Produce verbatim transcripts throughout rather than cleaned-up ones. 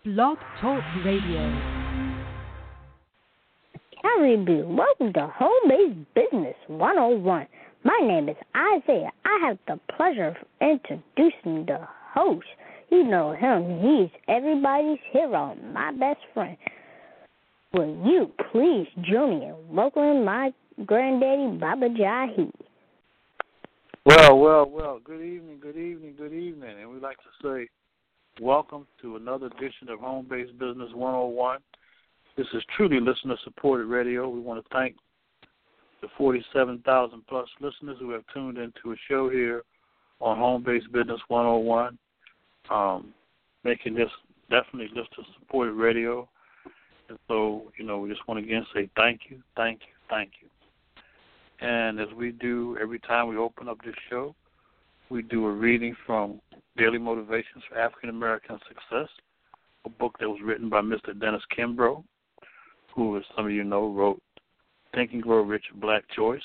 Blog Talk Radio. Caribou, welcome to Home Based Business one oh one. My name is Isaiah. I have the pleasure of introducing the host. You know him. He's everybody's hero, my best friend. Will you please join me in welcoming my granddaddy, Baba Jahi? Well, well, well, good evening, good evening, good evening. And we'd like to say welcome to another edition of Home Based Business one oh one. This is truly listener-supported radio. We want to thank the forty-seven thousand plus listeners who have tuned into a show here on Home Based Business one oh one, um, making this definitely listener-supported radio. And so, you know, we just want to again say thank you, thank you, thank you. And as we do every time we open up this show, we do a reading from Daily Motivations for African American Success, a book that was written by Mister Dennis Kimbrough, who, as some of you know, wrote Think and Grow Rich, Black Choice.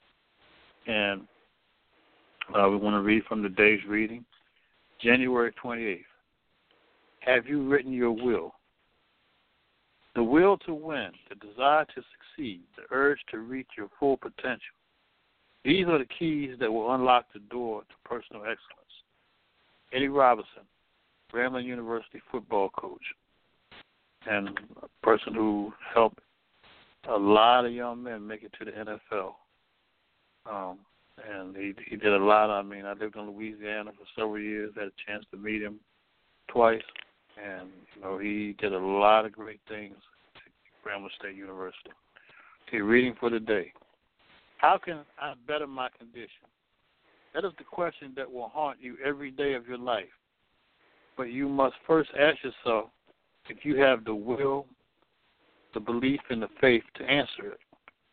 And uh, we want to read from today's reading, January twenty-eighth. Have you written your will? The will to win, the desire to succeed, the urge to reach your full potential. These are the keys that will unlock the door to personal excellence. Eddie Robinson, Grambling University football coach, and a person who helped a lot of young men make it to the N F L. Um, and he he did a lot. I mean, I lived in Louisiana for several years, had a chance to meet him twice. And, you know, he did a lot of great things at Grambling State University. Okay, reading for today. How can I better my condition? That is the question that will haunt you every day of your life. But you must first ask yourself if you have the will, the belief, and the faith to answer it.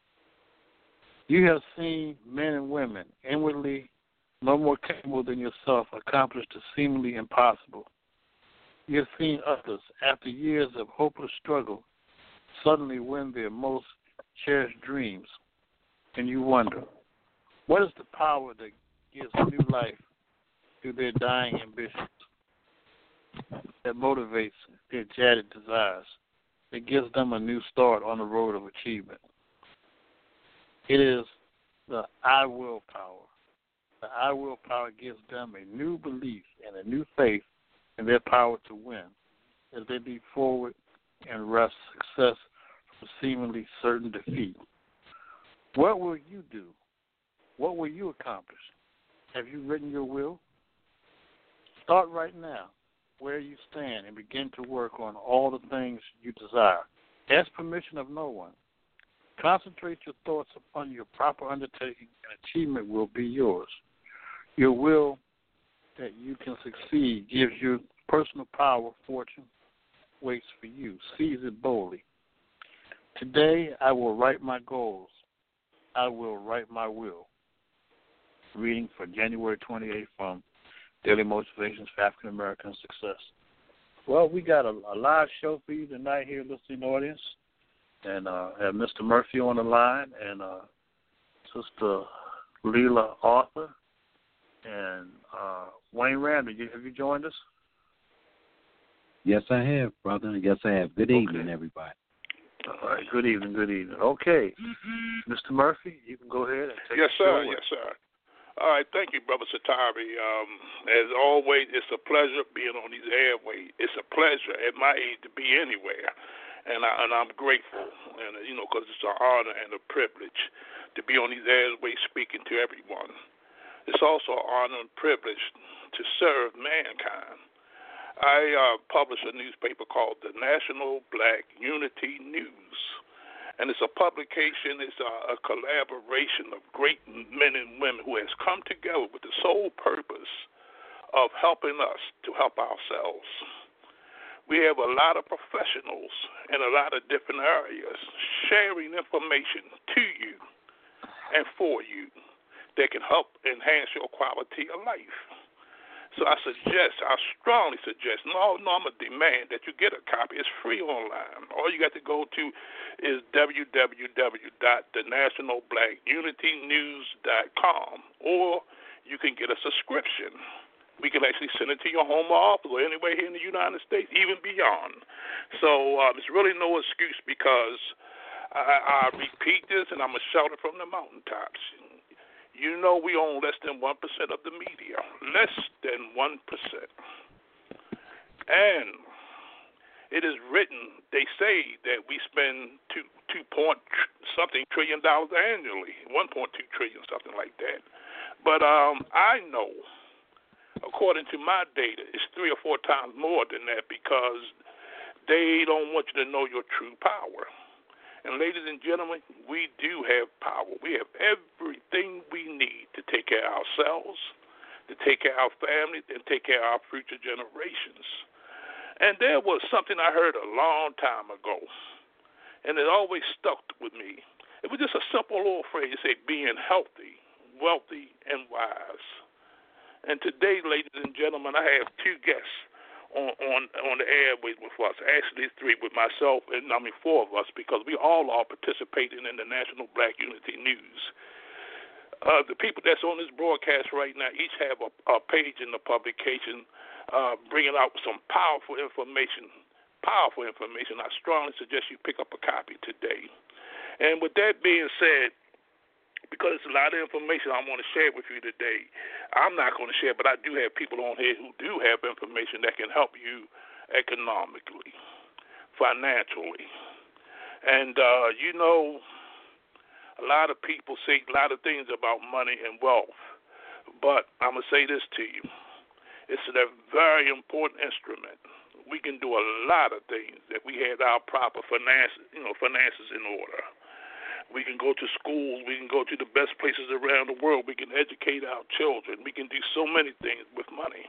You have seen men and women inwardly no more capable than yourself accomplish the seemingly impossible. You have seen others, after years of hopeless struggle, suddenly win their most cherished dreams. And you wonder, what is the power that gives new life to their dying ambitions, that motivates their jaded desires, that gives them a new start on the road of achievement? It is the I will power. The I will power gives them a new belief and a new faith and their power to win as they leap forward and wrest success from seemingly certain defeat. What will you do? What will you accomplish? Have you written your will? Start right now where you stand and begin to work on all the things you desire. Ask permission of no one. Concentrate your thoughts upon your proper undertaking, and achievement will be yours. Your will that you can succeed gives you personal power, fortune waits for you. Seize it boldly. Today, I will write my goals. I will write my will. Reading for January twenty-eighth from Daily Motivations for African American Success. Well, we got a, a live show for you tonight here, listening audience, and uh, have Mister Murphy on the line and uh, Sister Leela Arthur. And uh, Wayne Randall, have you joined us? Yes, I have, brother. Yes, I have. Good evening, okay. Everybody. All right. Good evening. Good evening. Okay, Mister Murphy, you can go ahead and take yes, the show sir. away. Yes, sir. All right. Thank you, Brother Satari. Um, as always, it's a pleasure being on these airways. It's a pleasure at my age to be anywhere, and, I, and I'm grateful, and you know, because it's an honor and a privilege to be on these airways speaking to everyone. It's also an honor and privilege to serve mankind. I uh, publish a newspaper called the National Black Unity News, and it's a publication, it's a, a collaboration of great men and women who has come together with the sole purpose of helping us to help ourselves. We have a lot of professionals in a lot of different areas sharing information to you and for you that can help enhance your quality of life. So I suggest, I strongly suggest, no, no, I'm a demand that you get a copy. It's free online. All you got to go to is w w w dot the national black unity news dot com, or you can get a subscription We can actually send it to your home office or anywhere here in the United States, even beyond. So um, it's really no excuse because I, I repeat this, and I'm going to shout it from the mountaintops. You know we own less than one percent of the media, less than one percent. And it is written, they say that we spend two, two point something trillion dollars annually, one point two trillion, something like that. But um, I know, according to my data, it's three or four times more than that because they don't want you to know your true power. And ladies and gentlemen, we do have power. We have everything we need to take care of ourselves, to take care of our family, and take care of our future generations. And there was something I heard a long time ago, and it always stuck with me. It was just a simple little phrase, say, being healthy, wealthy, and wise. And today, ladies and gentlemen, I have two guests on on, on the airways with us. Actually, three with myself, and I mean four of us, because we all are participating in the National Black Unity News. Uh, the people that's on this broadcast right now each have a, a page in the publication uh, bringing out some powerful information, powerful information. I strongly suggest you pick up a copy today. And with that being said, because it's a lot of information I want to share with you today, I'm not going to share, but I do have people on here who do have information that can help you economically, financially. And, uh, you know, a lot of people say a lot of things about money and wealth, but I'm going to say this to you. It's a very important instrument. We can do a lot of things if we had our proper finances, you know, finances in order. We can go to schools. We can go to the best places around the world. We can educate our children. We can do so many things with money.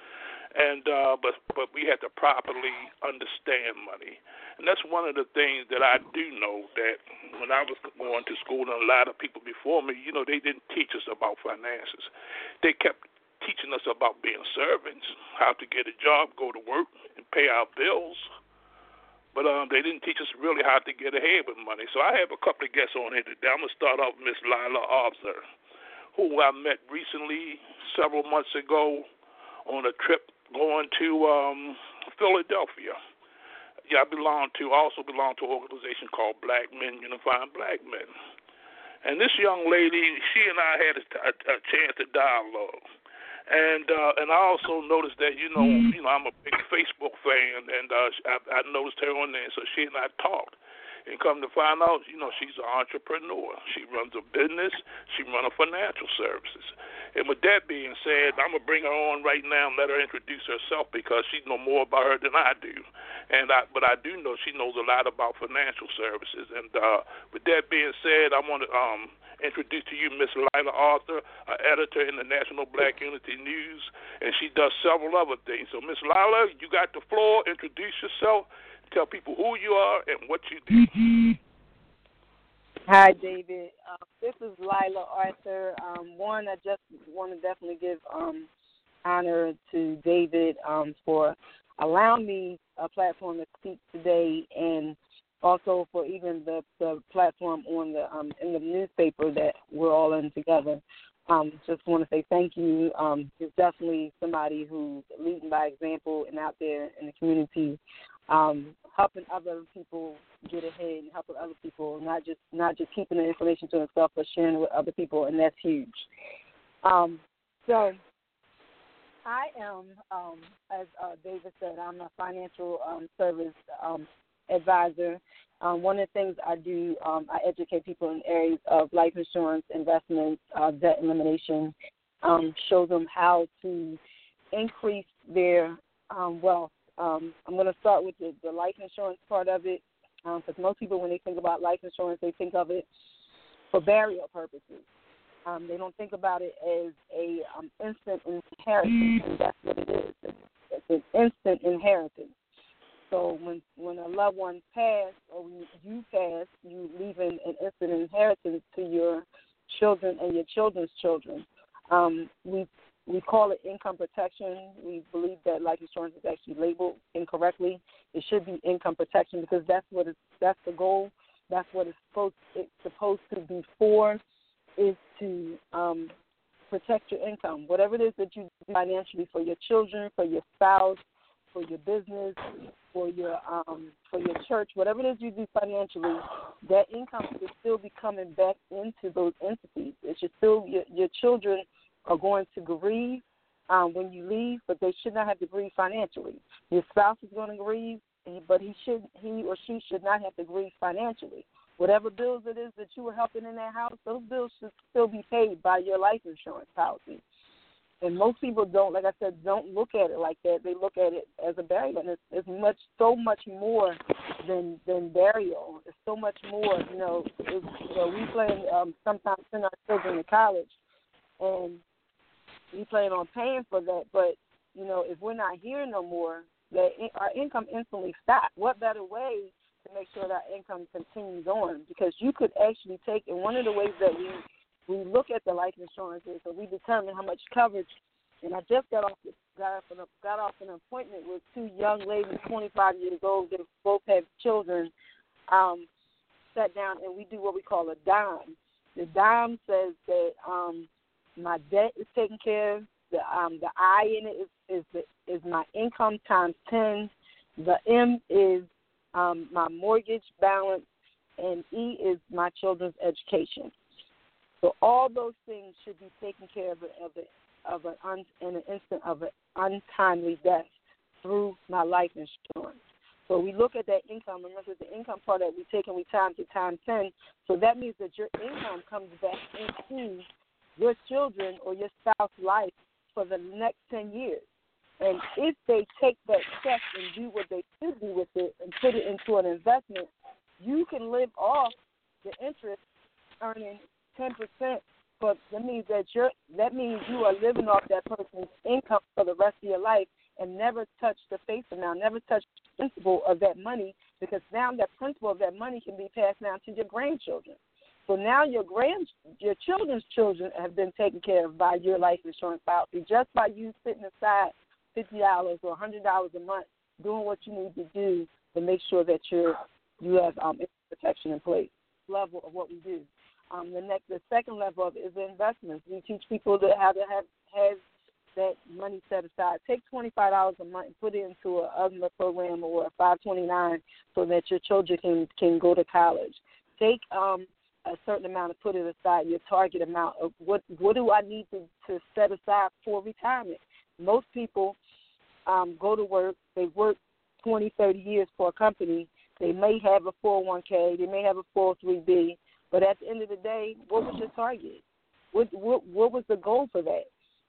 And uh, but but we have to properly understand money. And that's one of the things that I do know, that when I was going to school, and a lot of people before me, you know, they didn't teach us about finances. They kept teaching us about being servants, how to get a job, go to work, and pay our bills. But um, they didn't teach us really how to get ahead with money. So I have a couple of guests on here today. I'm going to start off with Miss Lila Arthur, who I met recently, several months ago, on a trip going to um, Philadelphia. Yeah, I belong to, also belong to an organization called Black Men Unifying Black Men. And this young lady, she and I had a, a, a chance to dialogue. And uh, and I also noticed that, you know, you know, I'm a big Facebook fan, and uh, I, I noticed her on there, so she and I talked. And come to find out, you know, she's an entrepreneur. She runs a business. She runs a financial services. And with that being said, I'm going to bring her on right now and let her introduce herself, because she knows more about her than I do. And I, but I do know she knows a lot about financial services. And uh, with that being said, I want to um, introduce to you Miss Lila Arthur, an editor in the National Black Unity News, and she does several other things. So, Miss Lila, you got the floor. Introduce yourself. Tell people who you are and what you do. Hi, David. Um, this is Lila Arthur. Um, one, I just want to definitely give um, honor to David um, for allowing me a platform to speak today, and also for even the, the platform on the um, in the newspaper that we're all in together. Um, just want to say thank you. Um, you're definitely somebody who's leading by example and out there in the community, um, helping other people get ahead and helping other people, not just not just keeping the information to himself, but sharing it with other people, and that's huge. Um, so I am, um, as uh, David said, I'm a financial um, service um, advisor. Um, one of the things I do, um, I educate people in areas of life insurance, investments, uh, debt elimination, um, show them how to increase their um, wealth. Um, I'm going to start with the, the life insurance part of it, because um, most people, when they think about life insurance, they think of it for burial purposes. Um, they don't think about it as a um, instant inheritance, and that's what it is. It's, it's an instant inheritance. So when when a loved one passed, or when you pass, you leave an, an instant inheritance to your children and your children's children. Um, we we call it income protection. We believe that life insurance is actually labeled incorrectly. It should be income protection, because that's what it's, that's the goal. That's what it's supposed it's supposed to be for, is to um, protect your income. Whatever it is that you do financially for your children, for your spouse, for your business, for your um, for your church, whatever it is you do financially, that income should still be coming back into those entities. It should still your, your children are going to grieve um, when you leave, but they should not have to grieve financially. Your spouse is going to grieve, but he should he or she should not have to grieve financially. Whatever bills it is that you were helping in that house, those bills should still be paid by your life insurance policy. And most people don't, like I said, don't look at it like that. They look at it as a burial, and it's, it's much, so much more than than burial. It's so much more. You know, it's, you know, we plan um, sometimes send our children to college, and we plan on paying for that. But you know, if we're not here no more, that in, our income instantly stops. What better way to make sure that income continues on? Because you could actually take, and one of the ways that we we look at the life insurance is that we determine how much coverage. And I just got off got off an, got off an appointment with two young ladies, twenty-five years old. They both have children. Um, sat down and we do what we call a dime. The dime says that um, my debt is taken care of. The um, the I in it is is, the, is my income times ten. The M is um, my mortgage balance, and E is my children's education. So all those things should be taken care of of, a, of an un, in an instant of an untimely death through my life insurance. So we look at that income. Remember, the income part that we take and we time to time ten. So that means that your income comes back into your children or your spouse's life for the next ten years. And if they take that check and do what they should do with it and put it into an investment, you can live off the interest earning ten percent, but that means that you're that means you are living off that person's income for the rest of your life and never touch the face amount, never touch the principal of that money, because now that principal of that money can be passed down to your grandchildren. So now your grand your children's children have been taken care of by your life insurance policy just by you sitting aside fifty dollars or a hundred dollars a month doing what you need to do to make sure that you're you have um, protection in place. Level of what we do. Um, the next, the second level of is the investments. We teach people to how to have have that money set aside. Take twenty-five dollars a month and put it into a other program or a five twenty-nine so that your children can, can go to college. Take um, a certain amount and put it aside, your target amount of what what do I need to, to set aside for retirement. Most people um, go to work, they work twenty, thirty years for a company. They may have a four oh one k, they may have a four oh three b. But at the end of the day, what was your target? What what what was the goal for that?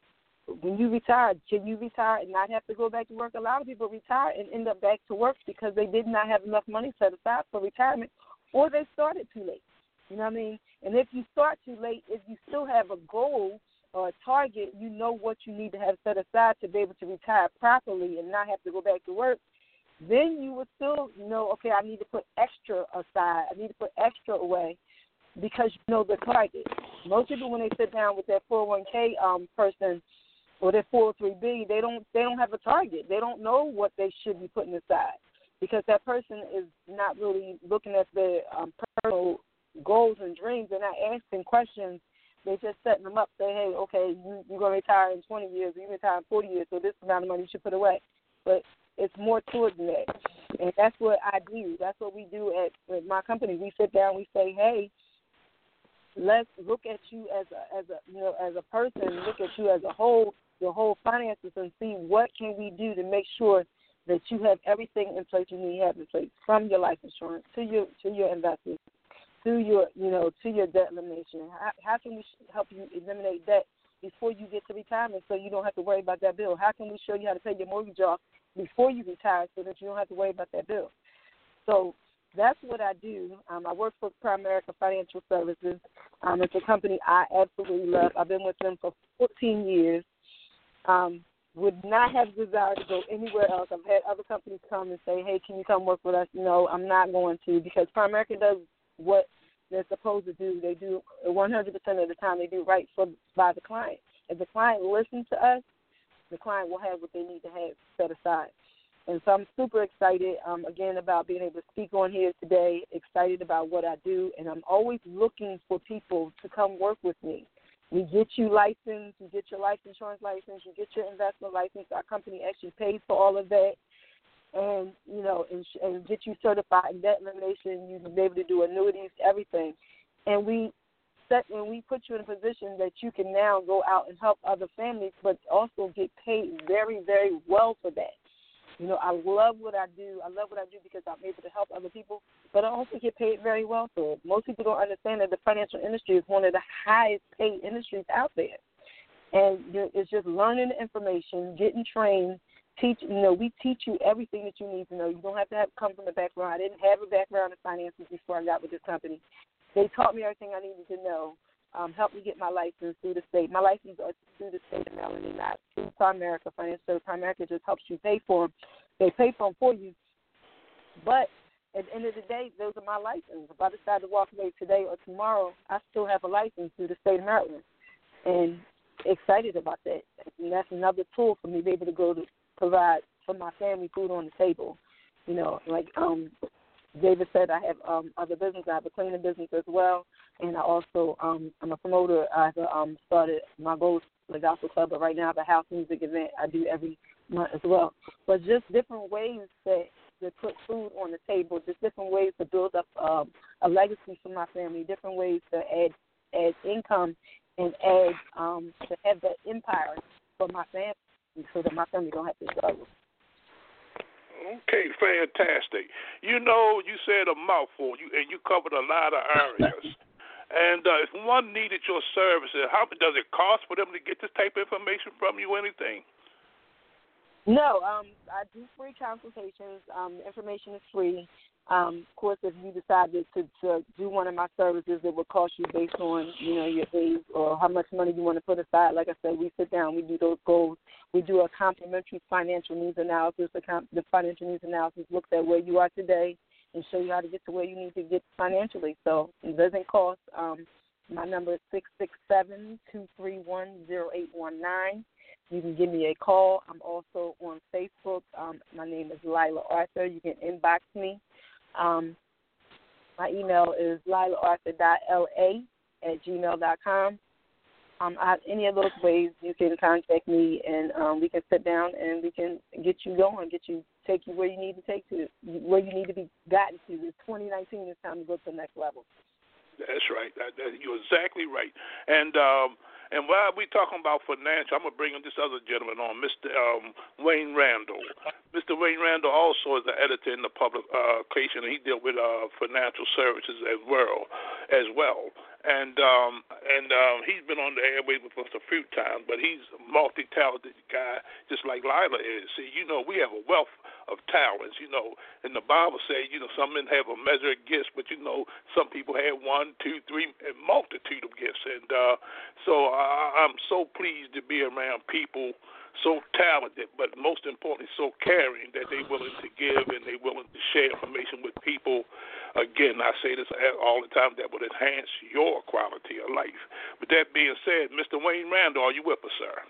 When you retire, can you retire and not have to go back to work? A lot of people retire and end up back to work because they did not have enough money set aside for retirement, or they started too late. You know what I mean? And if you start too late, if you still have a goal or a target, you know what you need to have set aside to be able to retire properly and not have to go back to work, then you would still know, okay, I need to put extra aside. I need to put extra away, because you know the target. Most people, when they sit down with their four oh one k um, person or their four oh three b, they don't they don't have a target. They don't know what they should be putting aside, because that person is not really looking at their um, personal goals and dreams. They're not asking questions. They're just setting them up. Say, hey, okay, you, you're going to retire in twenty years, or you're going to retire in forty years, so this amount of money you should put away. But it's more to it than that. And that's what I do. That's what we do at, at my company. We sit down, we say, hey, let's look at you as a as a you know as a person, look at you as a whole, your whole finances, and see what can we do to make sure that you have everything in place you need to have in place, from your life insurance to your to your investments, to your you know to your debt elimination. How, how can we help you eliminate debt before you get to retirement, so you don't have to worry about that bill? How can we show you how to pay your mortgage off before you retire, so that you don't have to worry about that bill? So that's what I do. Um, I work for Primerica Financial Services. Um, it's a company I absolutely love. I've been with them for fourteen years. Um, would not have desire to go anywhere else. I've had other companies come and say, hey, can you come work with us? No, I'm not going to, because Primerica does what they're supposed to do. They do one hundred percent of the time, they do right for by the client. If the client listens to us, the client will have what they need to have set aside. And so I'm super excited, um, again, about being able to speak on here today, excited about what I do, and I'm always looking for people to come work with me. We get you licensed, you get your life insurance license, you get your investment license. Our company actually pays for all of that, and you know, and, and get you certified in debt elimination. You can be able to do annuities, everything, and we set and we put you in a position that you can now go out and help other families, but also get paid very, very well for that. You know, I love what I do. I love what I do because I'm able to help other people, but I also get paid very well for it. Most people don't understand that the financial industry is one of the highest paid industries out there. And you know, it's just learning the information, getting trained, teach. You know, we teach you everything that you need to know. You don't have to have come from a background. I didn't have a background in finances before I got with this company. They taught me everything I needed to know. Um, helped me get my license through the state. My license is through the state of Maryland, and not through Primerica Financial Services. Primerica just helps you pay for them. They pay for them for you. But at the end of the day, those are my license. If I decide to walk away today or tomorrow, I still have a license through the state of Maryland. And excited about that. And that's another tool for me to be able to go to provide for my family food on the table. You know, like um, David said, I have um, other business. I have a cleaning business as well. And I also, um, I'm a promoter. I've um, started my Goals for the Gospel Club, but right now I have a house music event I do every month as well. But just different ways that to put food on the table, just different ways to build up um, a legacy for my family, different ways to add add income and add um, to have that empire for my family so that my family don't have to struggle. Okay, fantastic. You know, you said a mouthful, you, and you covered a lot of areas. And uh, if one needed your services, how much does it cost for them to get this type of information from you, anything? No, um, I do free consultations. Um, the information is free. Um, of course, if you decided to, to do one of my services, it would cost you based on, you know, your age or how much money you want to put aside. Like I said, we sit down, we do those goals. We do a complimentary financial needs analysis. The, comp- the financial needs analysis looks at where you are today and show you how to get to where you need to get financially. So it doesn't cost. Um, my number is six six seven, two three one, zero eight one nine. You can give me a call. I'm also on Facebook. Um, my name is Lila Arthur. You can inbox me. Um, my email is lila arthur dot l a at gmail dot com. Um, I, any of those ways you can contact me, and um, we can sit down and we can get you going, get you, take you where you need to take to, where you need to be gotten to. It's twenty nineteen. It's time to go to the next level. That's right. That, that, you're exactly right. And um, and while we're talking about financial, I'm going to bring in this other gentleman on, Mister Um, Wayne Randall. Mister Wayne Randall also is the editor in the publication, and he deals with uh, financial services as well. As well. And um, and um, he's been on the airways with us a few times, but he's a multi-talented guy, just like Lila is. See, you know, we have a wealth of talents, you know, and the Bible says, you know, some men have a measure of gifts, but, you know, some people have one, two, three, a multitude of gifts. And uh, so I, I'm so pleased to be around people so talented, but most importantly, so caring that they're willing to give and they're willing to share information with people. Again, I say this all the time, that would enhance your quality of life. With that being said, Mister Wayne Randall, are you with us, sir?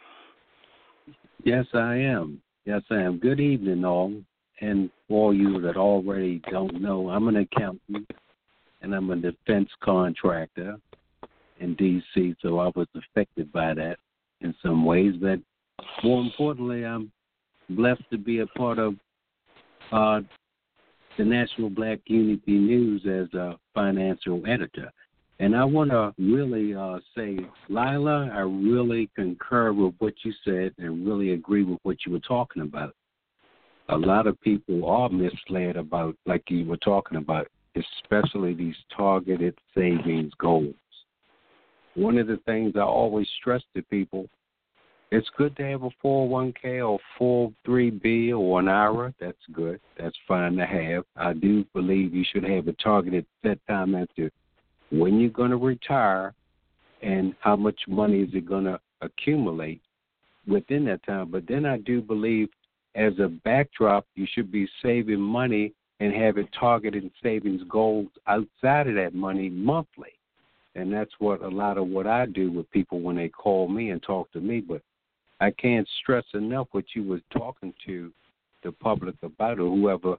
Yes, I am. Yes, I am. Good evening, all. And for you that already don't know, I'm an accountant and I'm a defense contractor in D C, so I was affected by that in some ways. But more importantly, I'm blessed to be a part of uh, the National Black Unity News as a financial editor. And I want to really uh, say, Lila, I really concur with what you said and really agree with what you were talking about. A lot of people are misled about, like you were talking about, especially these targeted savings goals. One of the things I always stress to people, it's good to have a four oh one k or four oh three b or an I R A. That's good. That's fine to have. I do believe you should have a targeted set time as to when you're going to retire and how much money is it going to accumulate within that time. But then I do believe as a backdrop, you should be saving money and having targeted savings goals outside of that money monthly. And that's what a lot of what I do with people when they call me and talk to me. But I can't stress enough what you was talking to the public about, or whoever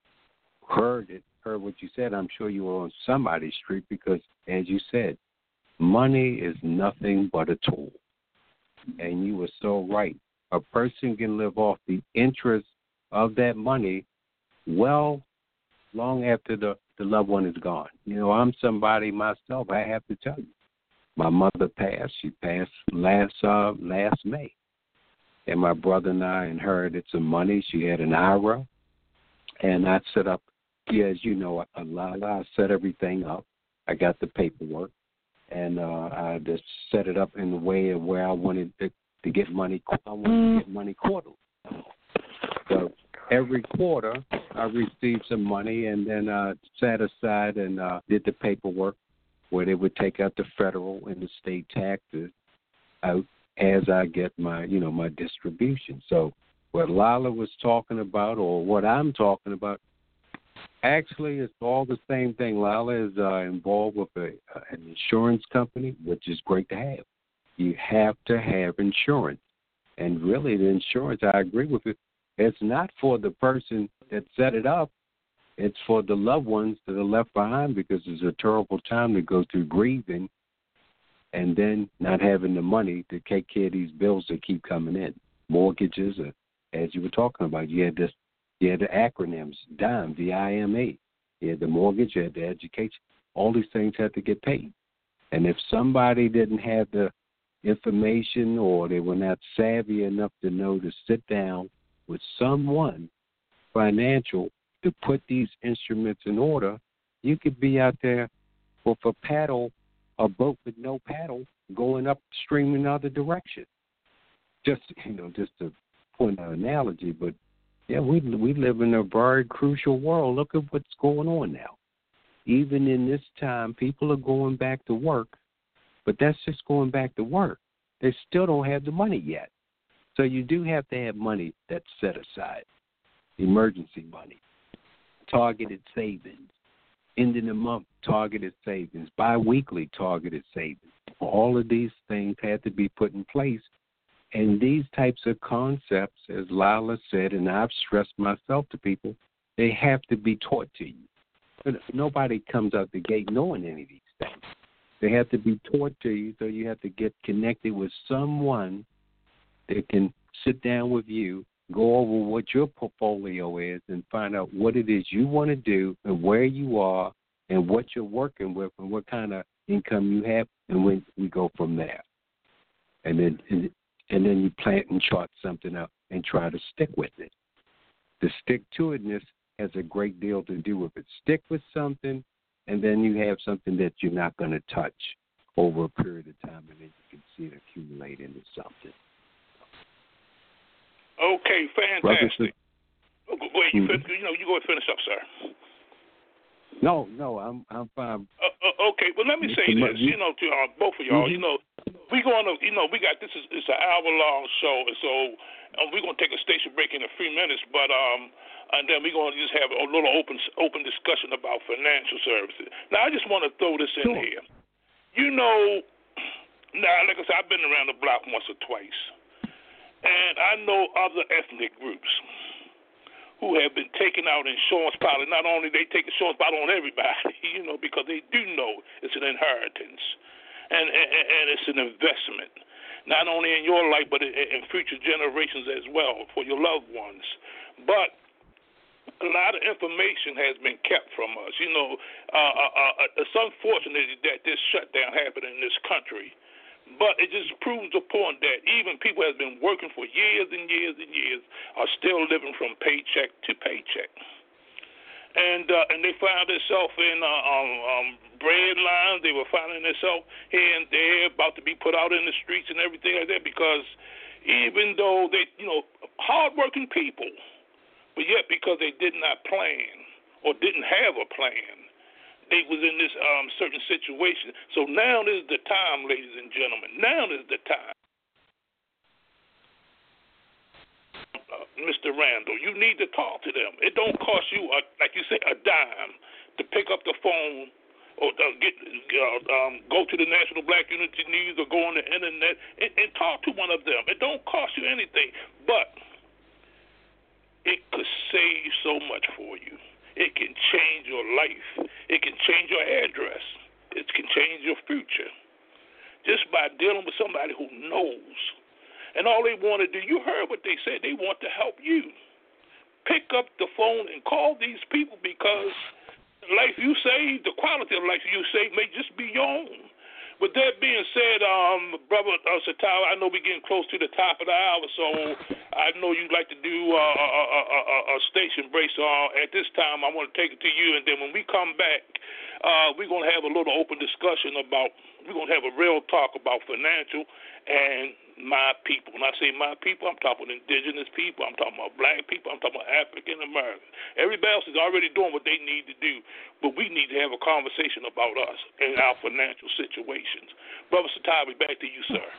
heard it, heard what you said. I'm sure you were on somebody's street because, as you said, money is nothing but a tool. And you were so right. A person can live off the interest of that money well long after the, the loved one is gone. You know, I'm somebody myself, I have to tell you. My mother passed. She passed last uh, last May. And my brother and I inherited some money. She had an I R A. And I set up, yeah, as you know, a lot. I set everything up. I got the paperwork. And uh, I just set it up in the way of where I wanted to, to get money. I wanted to get money quarterly. So every quarter, I received some money and then uh, sat aside and uh, did the paperwork where they would take out the federal and the state taxes out as I get my, you know, my distribution. So what Lila was talking about, or what I'm talking about, actually it's all the same thing. Lila is uh, involved with a, uh, an insurance company, which is great to have. You have to have insurance. And really the insurance, I agree with it, it's not for the person that set it up. It's for the loved ones that are left behind, because it's a terrible time to go through grieving and then not having the money to take care of these bills that keep coming in. Mortgages, uh, as you were talking about, you had this, you had the acronyms, D I M E, D I M E. You had the mortgage, you had the education. All these things had to get paid. And if somebody didn't have the information or they were not savvy enough to know to sit down with someone financial to put these instruments in order, you could be out there with a paddle, a boat with no paddle, going upstream in another direction. Just, you know, just to point an analogy, but yeah, we we live in a very crucial world. Look at what's going on now. Even in this time, people are going back to work, but that's just going back to work. They still don't have the money yet. So you do have to have money that's set aside, emergency money, targeted savings, end of the month targeted savings, biweekly targeted savings. All of these things had to be put in place. And these types of concepts, as Lila said, and I've stressed myself to people, they have to be taught to you. But nobody comes out the gate knowing any of these things. They have to be taught to you, so you have to get connected with someone that can sit down with you, go over what your portfolio is, and find out what it is you want to do and where you are and what you're working with and what kind of income you have, and when we go from there. And then and, and then you plant and chart something up and try to stick with it. The stick-to-itness has a great deal to do with it. Stick with something, and then you have something that you're not going to touch over a period of time, and then you can see it accumulate into something. Okay, fantastic. Wait, you, fin- you know, you go and finish up, sir. No, no, I'm I'm fine. Uh, uh, okay, well, let me say this, you know, to uh, both of y'all, mm-hmm. you know, we going to, you know, we got this is it's an hour long show, and so uh, we're going to take a station break in a few minutes, but um, and then we're going to just have a little open open discussion about financial services. Now, I just want to throw this in sure. here. You know, now, like I said, I've been around the block once or twice, and I know other ethnic groups who have been taking out insurance policy. Not only they take insurance policy on everybody, you know, because they do know it's an inheritance and, and, and it's an investment, not only in your life but in, in future generations as well for your loved ones. But a lot of information has been kept from us. You know, uh, uh, uh, it's unfortunate that this shutdown happened in this country. But it just proves the point that even people who have been working for years and years and years are still living from paycheck to paycheck. And uh, and they found themselves in uh, um, um, bread lines. They were finding themselves here and there about to be put out in the streets and everything like that because even though they, you know, hardworking people, but yet because they did not plan or didn't have a plan, they was in this um, certain situation. So now is the time, ladies and gentlemen. Now is the time. Uh, Mister Randall, you need to talk to them. It don't cost you, a, like you say, a dime to pick up the phone or uh, get uh, um, go to the National Black Unity News or go on the internet and, and talk to one of them. It don't cost you anything, but it could save so much for you. It can change your life. It can change your address. It can change your future. This by dealing with somebody who knows. And all they want to do, you heard what they said, they want to help you. Pick up the phone and call these people, because the life you save, the quality of life you save may just be your own. With that being said, um, Brother uh, Satawa, I know we're getting close to the top of the hour, so I know you'd like to do uh, a, a, a, a station break. So uh, at this time, I want to take it to you, and then when we come back, uh, we're going to have a little open discussion about, we're going to have a real talk about financial and my people. When I say my people, I'm talking about indigenous people, I'm talking about black people, I'm talking about African Americans. Everybody else is already doing what they need to do, but we need to have a conversation about us and our financial situations. Brother Satabi, back to you, sir.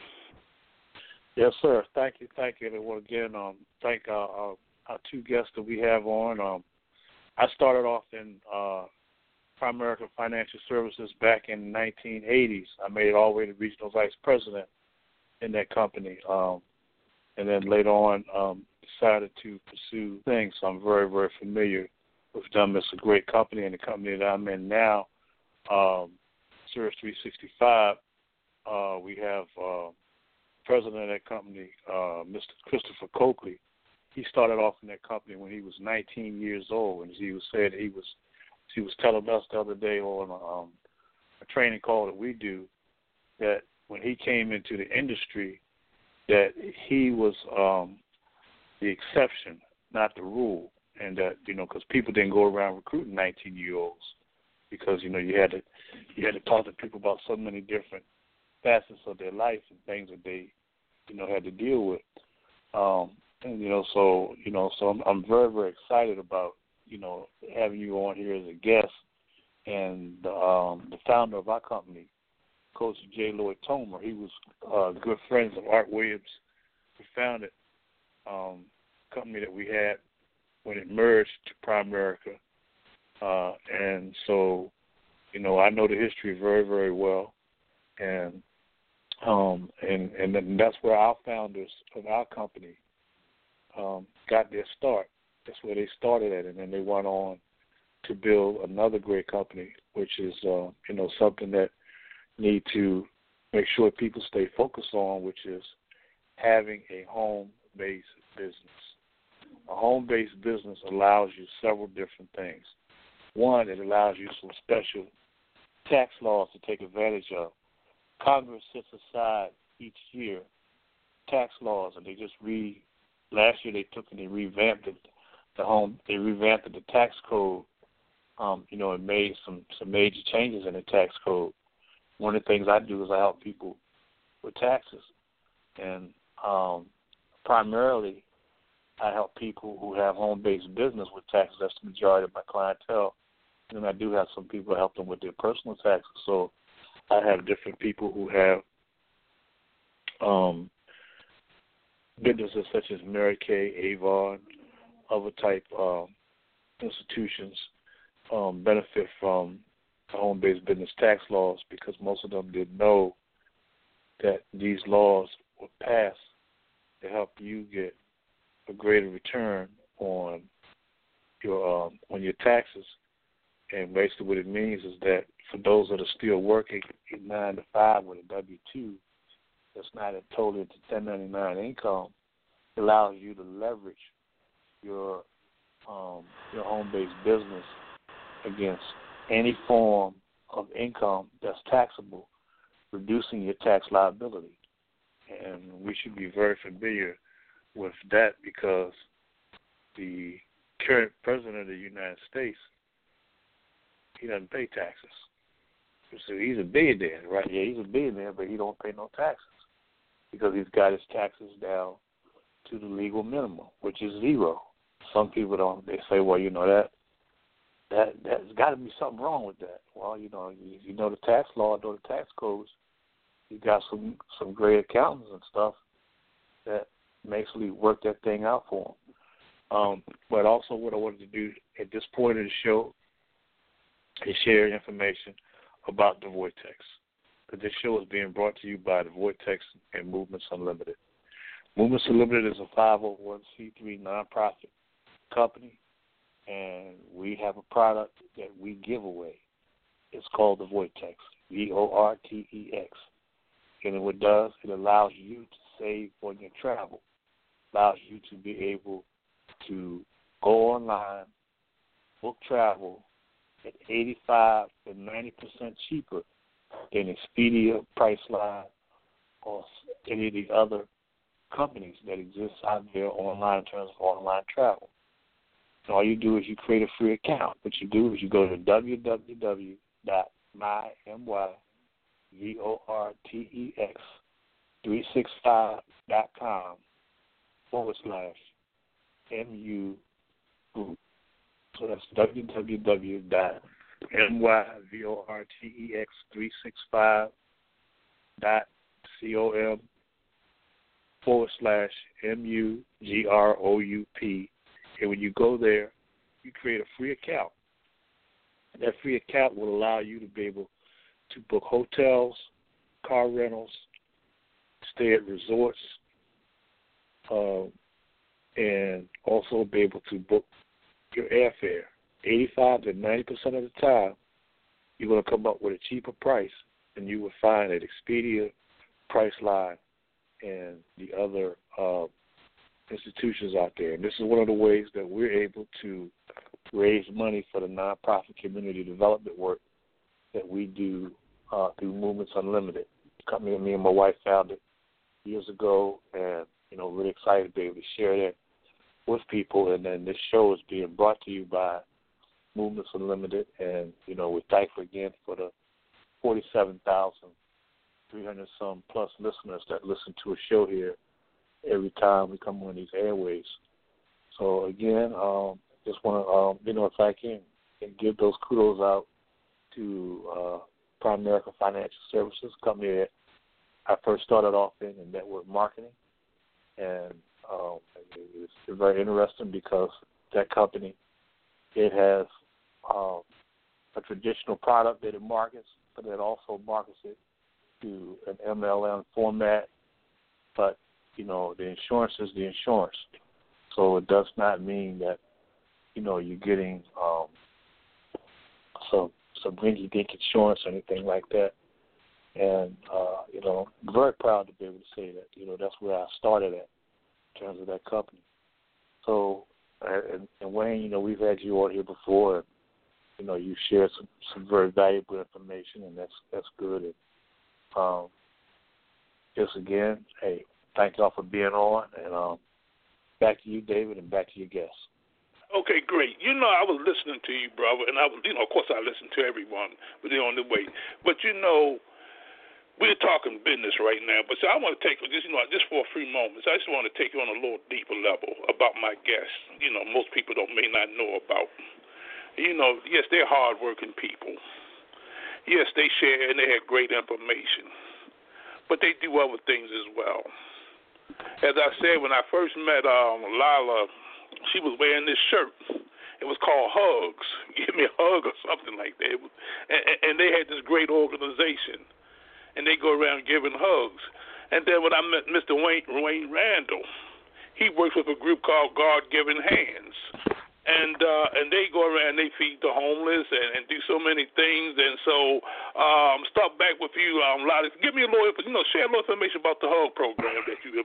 Yes, sir. Thank you, thank you. And I want to again um, thank our, our, our two guests that we have on. Um, I started off in uh, Primerica Financial Services back in the nineteen eighties. I made it all the way to regional vice president in that company, um, and then later on um, decided to pursue things. So I'm very, very familiar with them. It's a great company, and the company that I'm in now, um, Service three sixty-five, uh, we have uh, president of that company, uh, Mister Christopher Coakley. He started off in that company when he was nineteen years old, and he was said he was he was telling us the other day on um, a training call that we do that when he came into the industry, that he was um, the exception, not the rule, and that, you know, because people didn't go around recruiting nineteen-year-olds because, you know, you had to you had to talk to people about so many different facets of their life and things that they, you know, had to deal with. Um, and, you know, so, you know, so I'm, I'm very, very excited about, you know, having you on here as a guest, and the, um, the founder of our company, Coach J. Lloyd Tomer. He was uh, good friends of Art Williams, who founded um, a company that we had when it merged to Primerica. Uh, and so, you know, I know the history very, very well. And um, and, and that's where our founders of our company um, got their start. That's where they started at, and then they went on to build another great company, which is, uh, you know, something that need to make sure people stay focused on, which is having a home-based business. A home-based business allows you several different things. One, it allows you some special tax laws to take advantage of. Congress sets aside each year tax laws, and they just re last year they took and they revamped it, the home they revamped the tax code. Um, you know, and made some some major changes in the tax code. One of the things I do is I help people with taxes, and um, primarily I help people who have home-based business with taxes. That's the majority of my clientele. And then I do have some people I help them with their personal taxes. So I have different people who have um, businesses such as Mary Kay, Avon, other type um, institutions um, benefit from home-based business tax laws because most of them didn't know that these laws were passed to help you get a greater return on your um, on your taxes. And basically what it means is that for those that are still working nine to five with a W two, that's not a totally into ten ninety-nine income, it allows you to leverage your um, your home-based business against any form of income that's taxable, reducing your tax liability. And we should be very familiar with that because the current president of the United States, he doesn't pay taxes. So he's a billionaire, right? Yeah, he's a billionaire, but he don't pay no taxes because he's got his taxes down to the legal minimum, which is zero. Some people don't. They say, well, you know, that that there's got to be something wrong with that. Well, you know, you, you know the tax law, know the tax codes. You got some some great accountants and stuff that basically work that thing out for them. Um, but also, what I wanted to do at this point of the show is share information about the Vortex. This show is being brought to you by the Vortex and Movements Unlimited. Movements Unlimited is a five oh one c three nonprofit company, and we have a product that we give away. It's called the Vortex, V O R T E X. And what it does, it allows you to save on your travel, allows you to be able to go online, book travel at eighty-five to ninety percent cheaper than Expedia, Priceline, or any of the other companies that exist out there online in terms of online travel. And all you do is you create a free account. What you do is you go to w w w dot my vortex three sixty-five dot com forward slash mu group. So that's w w w dot my vortex three sixty-five dot com forward slash M U G R O U P. And when you go there, you create a free account. That free account will allow you to be able to book hotels, car rentals, stay at resorts, uh, and also be able to book your airfare. eighty-five to ninety percent of the time, you're going to come up with a cheaper price than you would find at Expedia, Priceline, and the other uh, institutions out there. And this is one of the ways that we're able to raise money for the nonprofit community development work that we do uh, through Movements Unlimited. The company that me and my wife founded years ago, and, you know, really excited to be able to share that with people. And then this show is being brought to you by Movements Unlimited, and, you know, we're thankful again for the forty-seven thousand three hundred some plus listeners that listen to a show here every time we come on these airways. So, again, um, just want to, um, you know, if I can, can give those kudos out to uh, Prime America Financial Services, a company that I first started off in in network marketing. And um, it's very interesting because that company, it has um, a traditional product that it markets, but it also markets it to an M L M format. But, you know, the insurance is the insurance. So it does not mean that, you know, you're getting um, some some rinky-dink insurance or anything like that. And, uh, you know, I'm very proud to be able to say that, you know, that's where I started at in terms of that company. So, and, and Wayne, you know, we've had you on here before, and, you know, you shared some, some very valuable information, and that's that's good. And um, just again, hey, thank y'all for being on, and um, back to you, David, and back to your guests. Okay, great. You know, I was listening to you, brother, and I was, you know, of course I listen to everyone, but they're on the way. But, you know, we're talking business right now, but so I want to take just, you know, just for a few moments, I just want to take you on a little deeper level about my guests. You know, most people don't may not know about. You know, yes, they're hardworking people. Yes, they share and they have great information, but they do other things as well. As I said, when I first met um, Lila, she was wearing this shirt. It was called Hugs. Give me a hug or something like that. It was, and, and they had this great organization, and they go around giving hugs. And then when I met Mister Wayne, Wayne Randall, he works with a group called God-Given Hands. And uh, and they go around, they feed the homeless and, and do so many things. And so um, start back with you, um, Lila. Give me a little, you know, share a little information about the hug program that you have.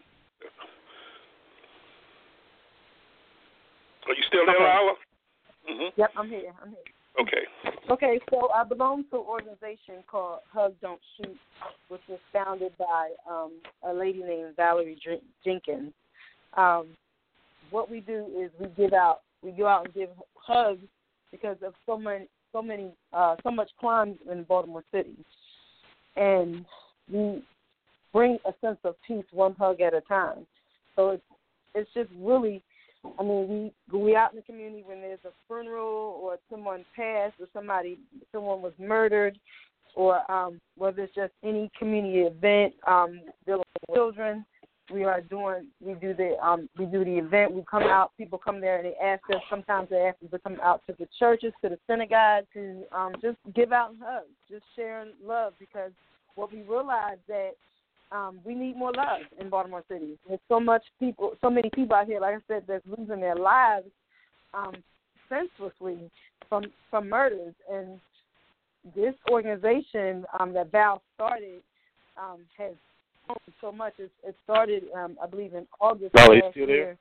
Are you still there, okay. Lila? Mm-hmm. Yep, I'm here. I'm here. Okay. Okay, so I belong to an organization called Hug Don't Shoot, which was founded by um, a lady named Valerie Jenkins. Um, what we do is we give out, we go out and give hugs because of so many, so many, uh, so much crime in Baltimore City, and we bring a sense of peace one hug at a time. So it's it's just really. I mean, we go out in the community when there's a funeral or someone passed or somebody, someone was murdered, or um, whether it's just any community event um, dealing with children. We are doing, we do the, um, we do the event. We come out, people come there and they ask us. Sometimes they ask us to come out to the churches, to the synagogue, to um, just give out hugs, just sharing love, because what we realize that. Um, we need more love in Baltimore City. There's so much people, so many people out here, like I said, that's losing their lives um, senselessly from from murders. And this organization um, that Val started um, has grown so much. It, it started, um, I believe, in August Oh, of he's last still year.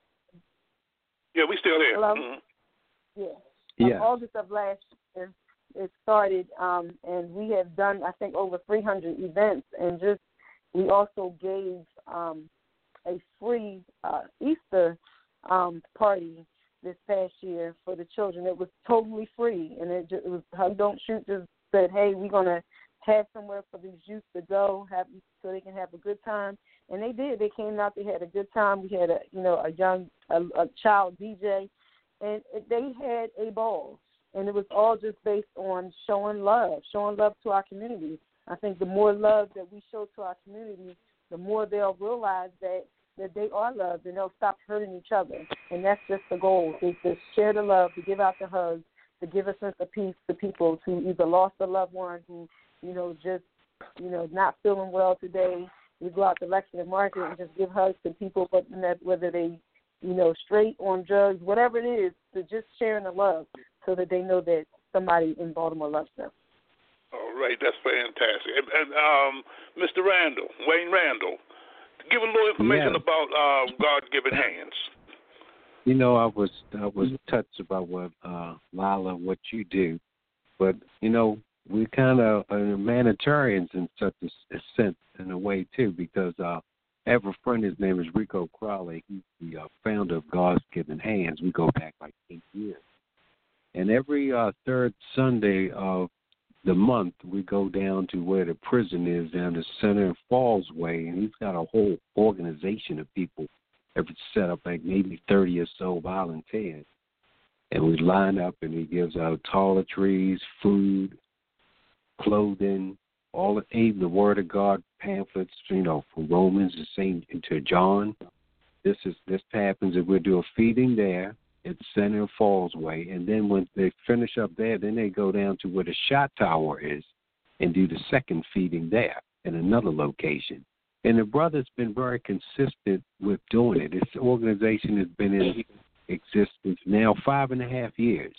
Yeah, we still there. Hello? Mm-hmm. Yeah. Yeah. Um, August of last year, it started, um, and we have done, I think, over three hundred events. And just we also gave um, a free uh, Easter um, party this past year for the children. It was totally free, and it, just, it was Hug Don't Shoot just said, hey, we're going to have somewhere for these youth to go have so they can have a good time. And they did. They came out. They had a good time. We had a, you know, a young, a, a child D J, and it, they had a ball. And it was all just based on showing love, showing love to our community. I think the more love that we show to our community, the more they'll realize that, that they are loved, and they'll stop hurting each other. And that's just the goal, is to share the love, to give out the hugs, to give a sense of peace to people who either lost a loved one, who, you know, just, you know, not feeling well today. We go out to Lexington Market and just give hugs to people, whether they, you know, straight on drugs, whatever it is, to just sharing the love so that they know that somebody in Baltimore loves them. All right, that's fantastic. And, and um, Mister Randall, Wayne Randall, give a little information yes. about uh, God-given hands. You know, I was I was touched about what uh, Lila, what you do, but you know, we kind of are humanitarians in such a, a sense, in a way too, because uh, I have a friend. His name is Rico Crowley. He's the uh, founder of God's Given Hands. We go back like eight years, and every uh, third Sunday of the month, we go down to where the prison is, down the Center and Falls Way, and he's got a whole organization of people that set up, like maybe thirty or so volunteers. And we line up, and he gives out toiletries, food, clothing, all the, even the Word of God pamphlets, you know, from Romans to Saint to John. This is this happens, and we'll do a feeding there at Center and Falls Way, and then when they finish up there, then they go down to where the shot tower is and do the second feeding there in another location. And the brother's been very consistent with doing it. This organization has been in existence now five and a half years,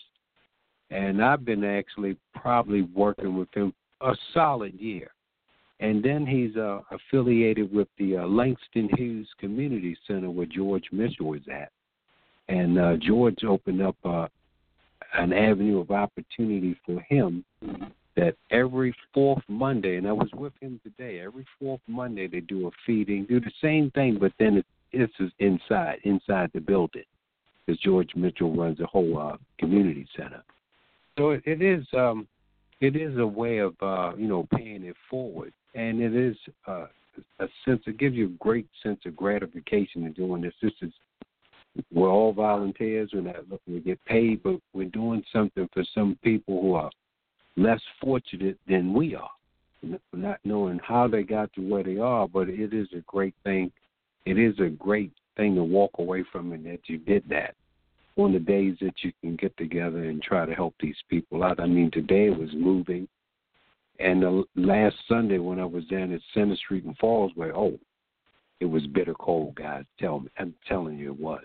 and I've been actually probably working with him a solid year. And then he's uh, affiliated with the uh, Langston Hughes Community Center where George Mitchell is at. And uh, George opened up uh, an avenue of opportunity for him that every fourth Monday, and I was with him today, every fourth Monday they do a feeding, do the same thing, but then it, it's inside, inside the building, because George Mitchell runs a whole uh, community center. So it, it is um, it is a way of, uh, you know, paying it forward, and it is uh, a sense, it gives you a great sense of gratification in doing this. This is We're all volunteers. We're not looking to get paid, but we're doing something for some people who are less fortunate than we are, not knowing how they got to where they are, but it is a great thing. It is a great thing to walk away from it that you did that on the days that you can get together and try to help these people out. I mean, today it was moving, and the last Sunday when I was down at Center Street and Falls Way, oh, it was bitter cold, guys. Tell me, I'm telling you, it was.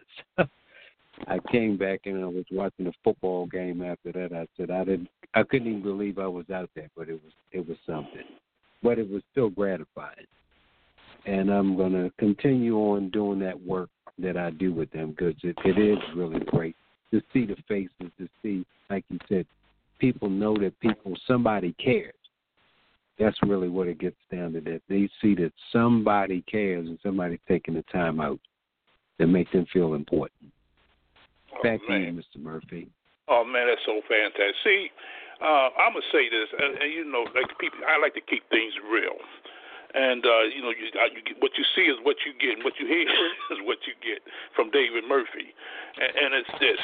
I came back and I was watching a football game after that. I said I didn't, I couldn't even believe I was out there, but it was, it was something. But it was still gratifying, and I'm going to continue on doing that work that I do with them, because it, it is really great to see the faces, to see, like you said, people know that people, somebody cares. That's really what it gets down to, that they see that somebody cares and somebody's taking the time out to make them feel important. Oh, Back man. to you, Mister Murphy. Oh, man, that's so fantastic. See, uh, I'm going to say this, and, and, you know, like people, I like to keep things real. And, uh, you know, you, you get, what you see is what you get, and what you hear is what you get from David Murphy. And, and it's this.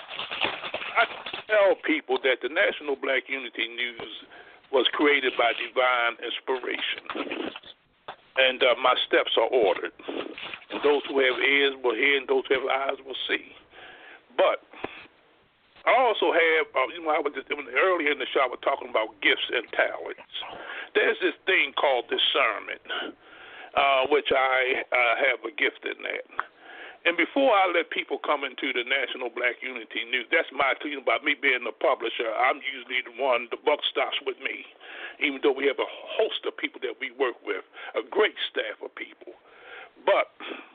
I tell people that the National Black Unity News was created by divine inspiration. And uh, my steps are ordered. And those who have ears will hear, and those who have eyes will see. But I also have, uh, you know, I was just, earlier in the show, I was talking about gifts and talents. There's this thing called discernment, uh, which I uh, have a gift in that. And before I let people come into the National Black Unity News, that's my thing about me being the publisher. I'm usually the one, the buck stops with me, even though we have a host of people that we work with, a great staff of people. But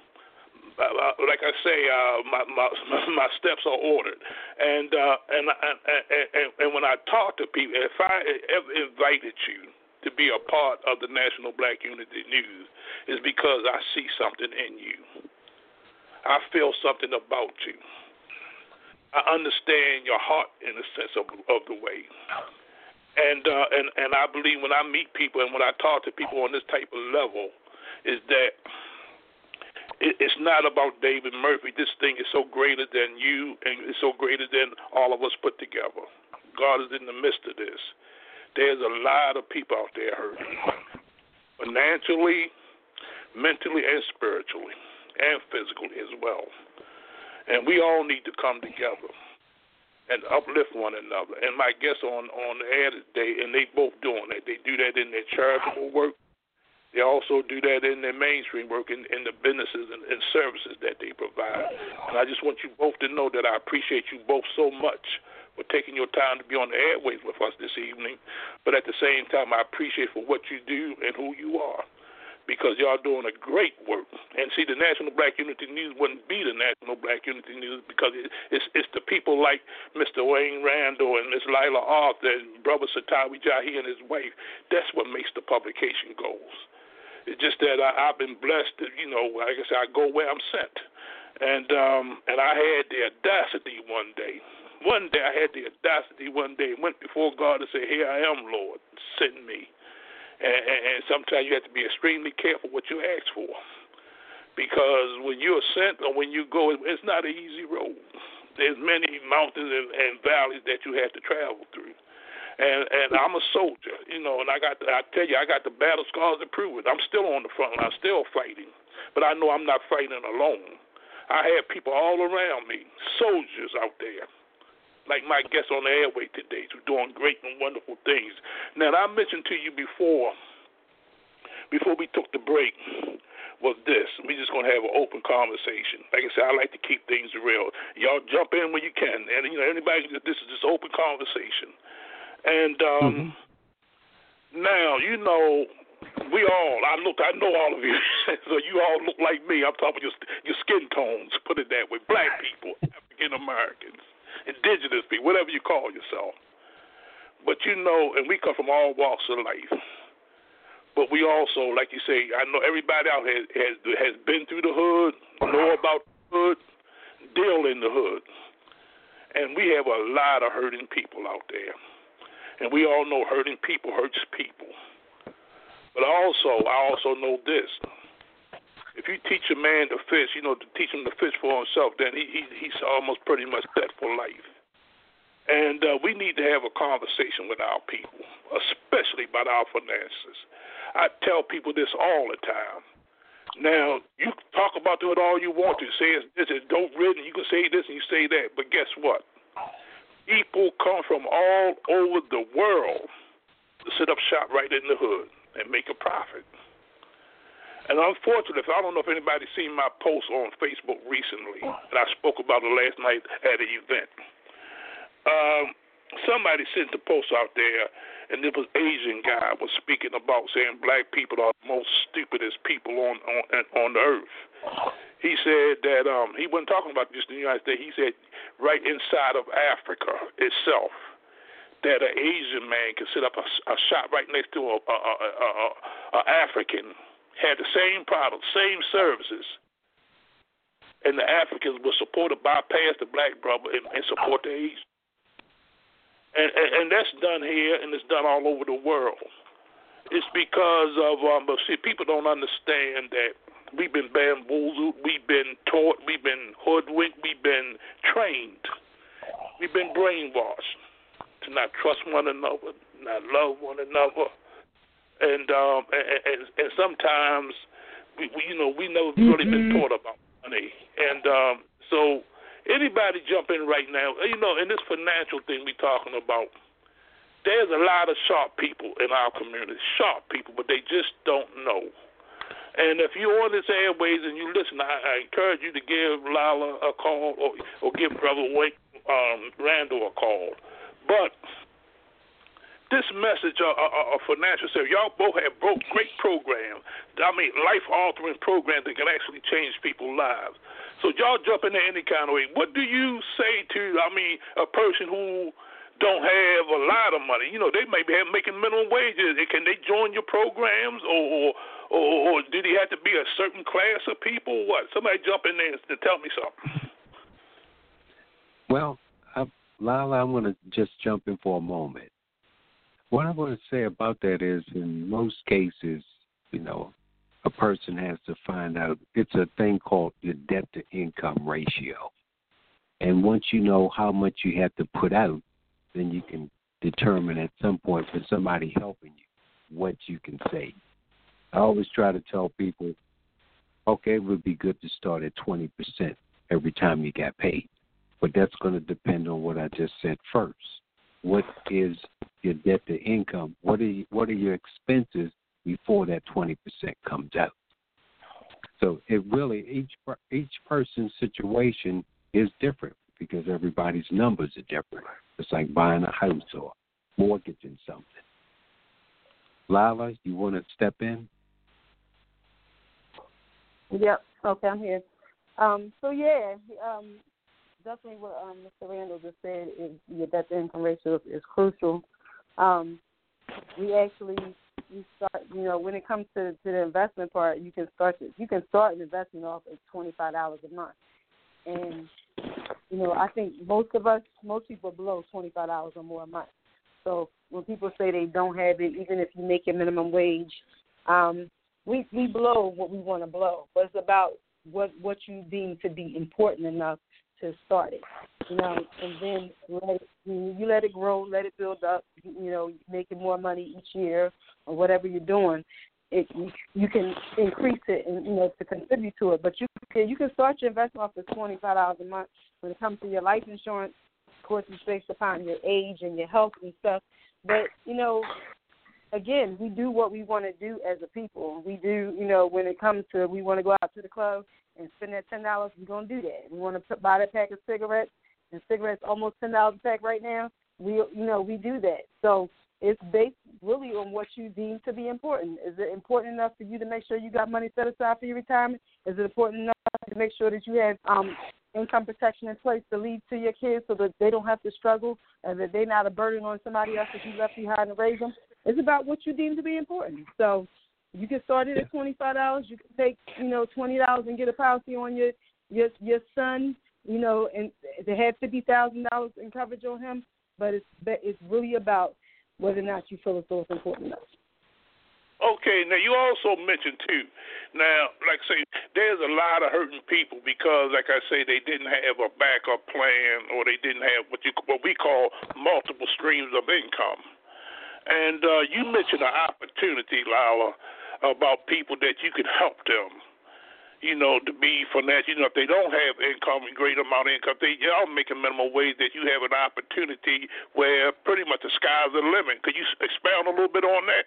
uh, like I say, uh, my, my my steps are ordered, and uh, and, and and and when I talk to people, if I ever invited you to be a part of the National Black Unity News, is because I see something in you. I feel something about you. I understand your heart in a sense of, of the way. And, uh, and and I believe when I meet people and when I talk to people on this type of level is that it, it's not about David Murphy. This thing is so greater than you and it's so greater than all of us put together. God is in the midst of this. There's a lot of people out there hurting, financially, mentally, and spiritually, and physically as well. And we all need to come together and uplift one another. And my guests on, on the air today, and they both doing that. They do that in their charitable work. They also do that in their mainstream work in, in the businesses and, and services that they provide. And I just want you both to know that I appreciate you both so much for taking your time to be on the airways with us this evening. But at the same time, I appreciate for what you do and who you are, because y'all doing a great work. And see, the National Black Unity News wouldn't be the National Black Unity News because it, it's it's the people like Mister Wayne Randall and Miss Lila Arthur and Brother Satawi Jahi and his wife. That's what makes the publication goes. It's just that I, I've been blessed to, you know, like I said, I go where I'm sent. And um, and I had the audacity one day. One day I had the audacity one day, went before God and said, here I am, Lord, send me. And, and, and sometimes you have to be extremely careful what you ask for, because when you're sent or when you go, it's not an easy road. There's many mountains and, and valleys that you have to travel through. And and I'm a soldier, you know, and I got the, I tell you, I got the battle scars to prove it. I'm still on the front line, I'm still fighting, but I know I'm not fighting alone. I have people all around me, soldiers out there, like my guest on the airway today, who's doing great and wonderful things. Now, I mentioned to you before, before we took the break, was this. We're just going to have an open conversation. Like I said, I like to keep things real. Y'all jump in when you can. And, you know, anybody, this is just open conversation. And um, mm-hmm. now, you know, we all, I look, I know all of you, so you all look like me. I'm talking your, your skin tones, put it that way. Black people, African Americans, indigenous people, whatever you call yourself. But you know, and we come from all walks of life. But we also, like you say, I know everybody out here has has been through the hood, know about the hood, deal in the hood. And we have a lot of hurting people out there. And we all know hurting people hurts people. But also, I also know this. If you teach a man to fish, you know, to teach him to fish for himself, then he, he he's almost pretty much set for life. And uh, we need to have a conversation with our people, especially about our finances. I tell people this all the time. Now, you talk about it all you want to. Say it's, it's dope written, you can say this and you say that, but guess what? People come from all over the world to set up shop right in the hood and make a profit. And unfortunately, I don't know if anybody's seen my post on Facebook recently, and I spoke about it last night at an event. Um, somebody sent a post out there, and this was Asian guy was speaking about saying black people are the most stupidest people on on, on the earth. He said that um, he wasn't talking about just the United States. He said right inside of Africa itself, that an Asian man can set up a, a shop right next to a, a, a, a, a African, had the same product, same services, and the Africans were supported, bypass the black brother and, and support the Asian. And, and, and that's done here, and it's done all over the world. It's because of, um, but see, people don't understand that we've been bamboozled, we've been taught, we've been hoodwinked, we've been trained, we've been brainwashed to not trust one another, not love one another. And um, and, and, and sometimes, we, we, you know, we never really been taught about money. And um, so anybody jump in right now, you know, in this financial thing we're talking about, there's a lot of sharp people in our community, sharp people, but they just don't know. And if you're on this airways and you listen, I, I encourage you to give Lila a call or, or give Brother Wake, um, Randall a call. But this message of, of, of financial service, y'all both have both great programs. I mean, life-altering programs that can actually change people's lives. So y'all jump in there any kind of way. What do you say to, I mean, a person who don't have a lot of money? You know, they may be making minimum wages. Can they join your programs, or, or or or did he have to be a certain class of people? What? Somebody jump in there to tell me something. Well, I, Lila, I'm going to just jump in for a moment. What I'm going to say about that is, in most cases, you know, a person has to find out, it's a thing called the debt-to-income ratio. And once you know how much you have to put out, then you can determine at some point for somebody helping you what you can save. I always try to tell people, okay, it would be good to start at twenty percent every time you got paid. But that's going to depend on what I just said first. What is your debt to income? What are you, what are your expenses before that twenty percent comes out? So it really, each each person's situation is different because everybody's numbers are different. It's like buying a house or mortgaging something. Lila, you want to step in? Yep. Okay, I'm here. Um, so, yeah, um, definitely what um, Mister Randall just said is your debt to income ratio is, is crucial. Um, we actually we start, you know, when it comes to, to the investment part, you can start to, you can start an investment off at twenty-five dollars a month. And, you know, I think most of us, most people are below twenty-five dollars or more a month. So when people say they don't have it, even if you make your minimum wage, um, we, we blow what we want to blow. But it's about what, what you deem to be important enough to start it, you know, and then let it, you let it grow, let it build up, you know, making more money each year or whatever you're doing. It you, you can increase it and, you know, to contribute to it. But you can, you can start your investment off at twenty-five dollars a month. When it comes to your life insurance, of course, it's based upon your age and your health and stuff. But, you know, again, we do what we want to do as a people. We do, you know, when it comes to we want to go out to the club and spend that ten dollars, we're going to do that. We want to buy that pack of cigarettes, and cigarettes almost ten dollars a pack right now. We, you know, we do that. So it's based really on what you deem to be important. Is it important enough for you to make sure you got money set aside for your retirement? Is it important enough to make sure that you have um, income protection in place to leave to your kids so that they don't have to struggle and that they're not a burden on somebody else that you left behind to raise them? It's about what you deem to be important. So you can start it at twenty-five dollars. You can take, you know, twenty dollars and get a policy on your your your son, you know, and to have fifty thousand dollars in coverage on him. But it's it's really about whether or not you feel as though it's important enough. Okay, now you also mentioned too, now, like I say, there's a lot of hurting people because, like I say, they didn't have a backup plan or they didn't have what you what we call multiple streams of income. And uh, you mentioned an opportunity, Lila, about people that you could help them, you know, to be financial. You know, if they don't have income, a great amount of income, they y'all making minimum wage, that you have an opportunity where pretty much the sky's the limit. Could you expound a little bit on that?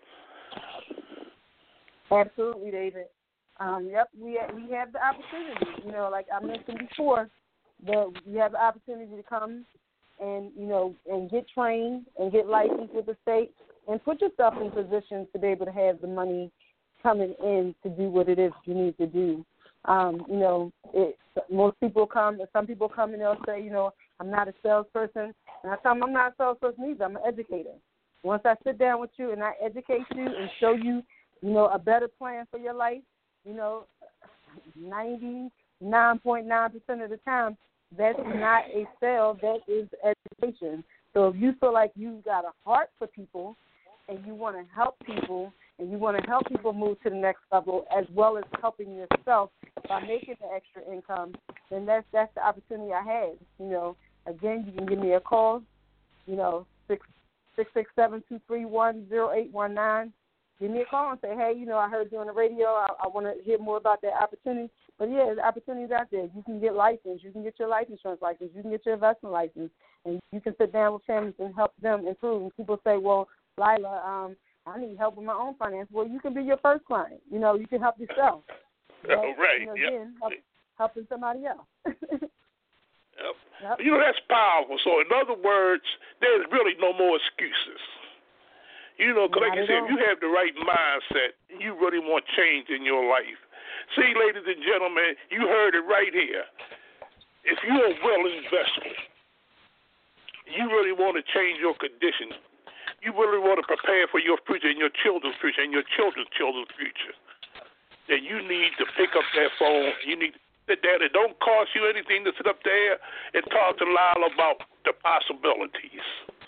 Absolutely, David. Um, yep, we have, we have the opportunity. You know, like I mentioned before, that we have the opportunity to come and, you know, and get trained and get licensed with the state and put yourself in position to be able to have the money coming in to do what it is you need to do. Um, you know, it, most people come, some people come and they'll say, you know, I'm not a salesperson. And I tell them I'm not a salesperson either. I'm an educator. Once I sit down with you and I educate you and show you, you know, a better plan for your life, you know, ninety-nine point nine percent of the time, that's not a sale, that is education. So if you feel like you've got a heart for people and you want to help people and you want to help people move to the next level as well as helping yourself by making the extra income, then that's, that's the opportunity I had. You know, again, you can give me a call, you know, six six seven, two three one, zero eight one nine. Give me a call and say, hey, you know, I heard you on the radio. I, I want to hear more about that opportunity. But, yeah, there's opportunities out there. You can get licensed. You can get your life insurance license. You can get your investment license. And you can sit down with families and help them improve. And people say, well, Lila, um, I need help with my own finance. Well, you can be your first client. You know, you can help yourself. But, oh, right. You know, yep. Then help, helping somebody else. Yep. Yep. You know, that's powerful. So, in other words, there's really no more excuses. You know, because like I said, if you have the right mindset, you really want change in your life. See, ladies and gentlemen, you heard it right here. If you're a willing vessel, you really want to change your condition. You really want to prepare for your future and your children's future and your children's children's future. Then you need to pick up that phone. You need to sit there. It don't cost you anything to sit up there and talk to Lyle about the possibilities.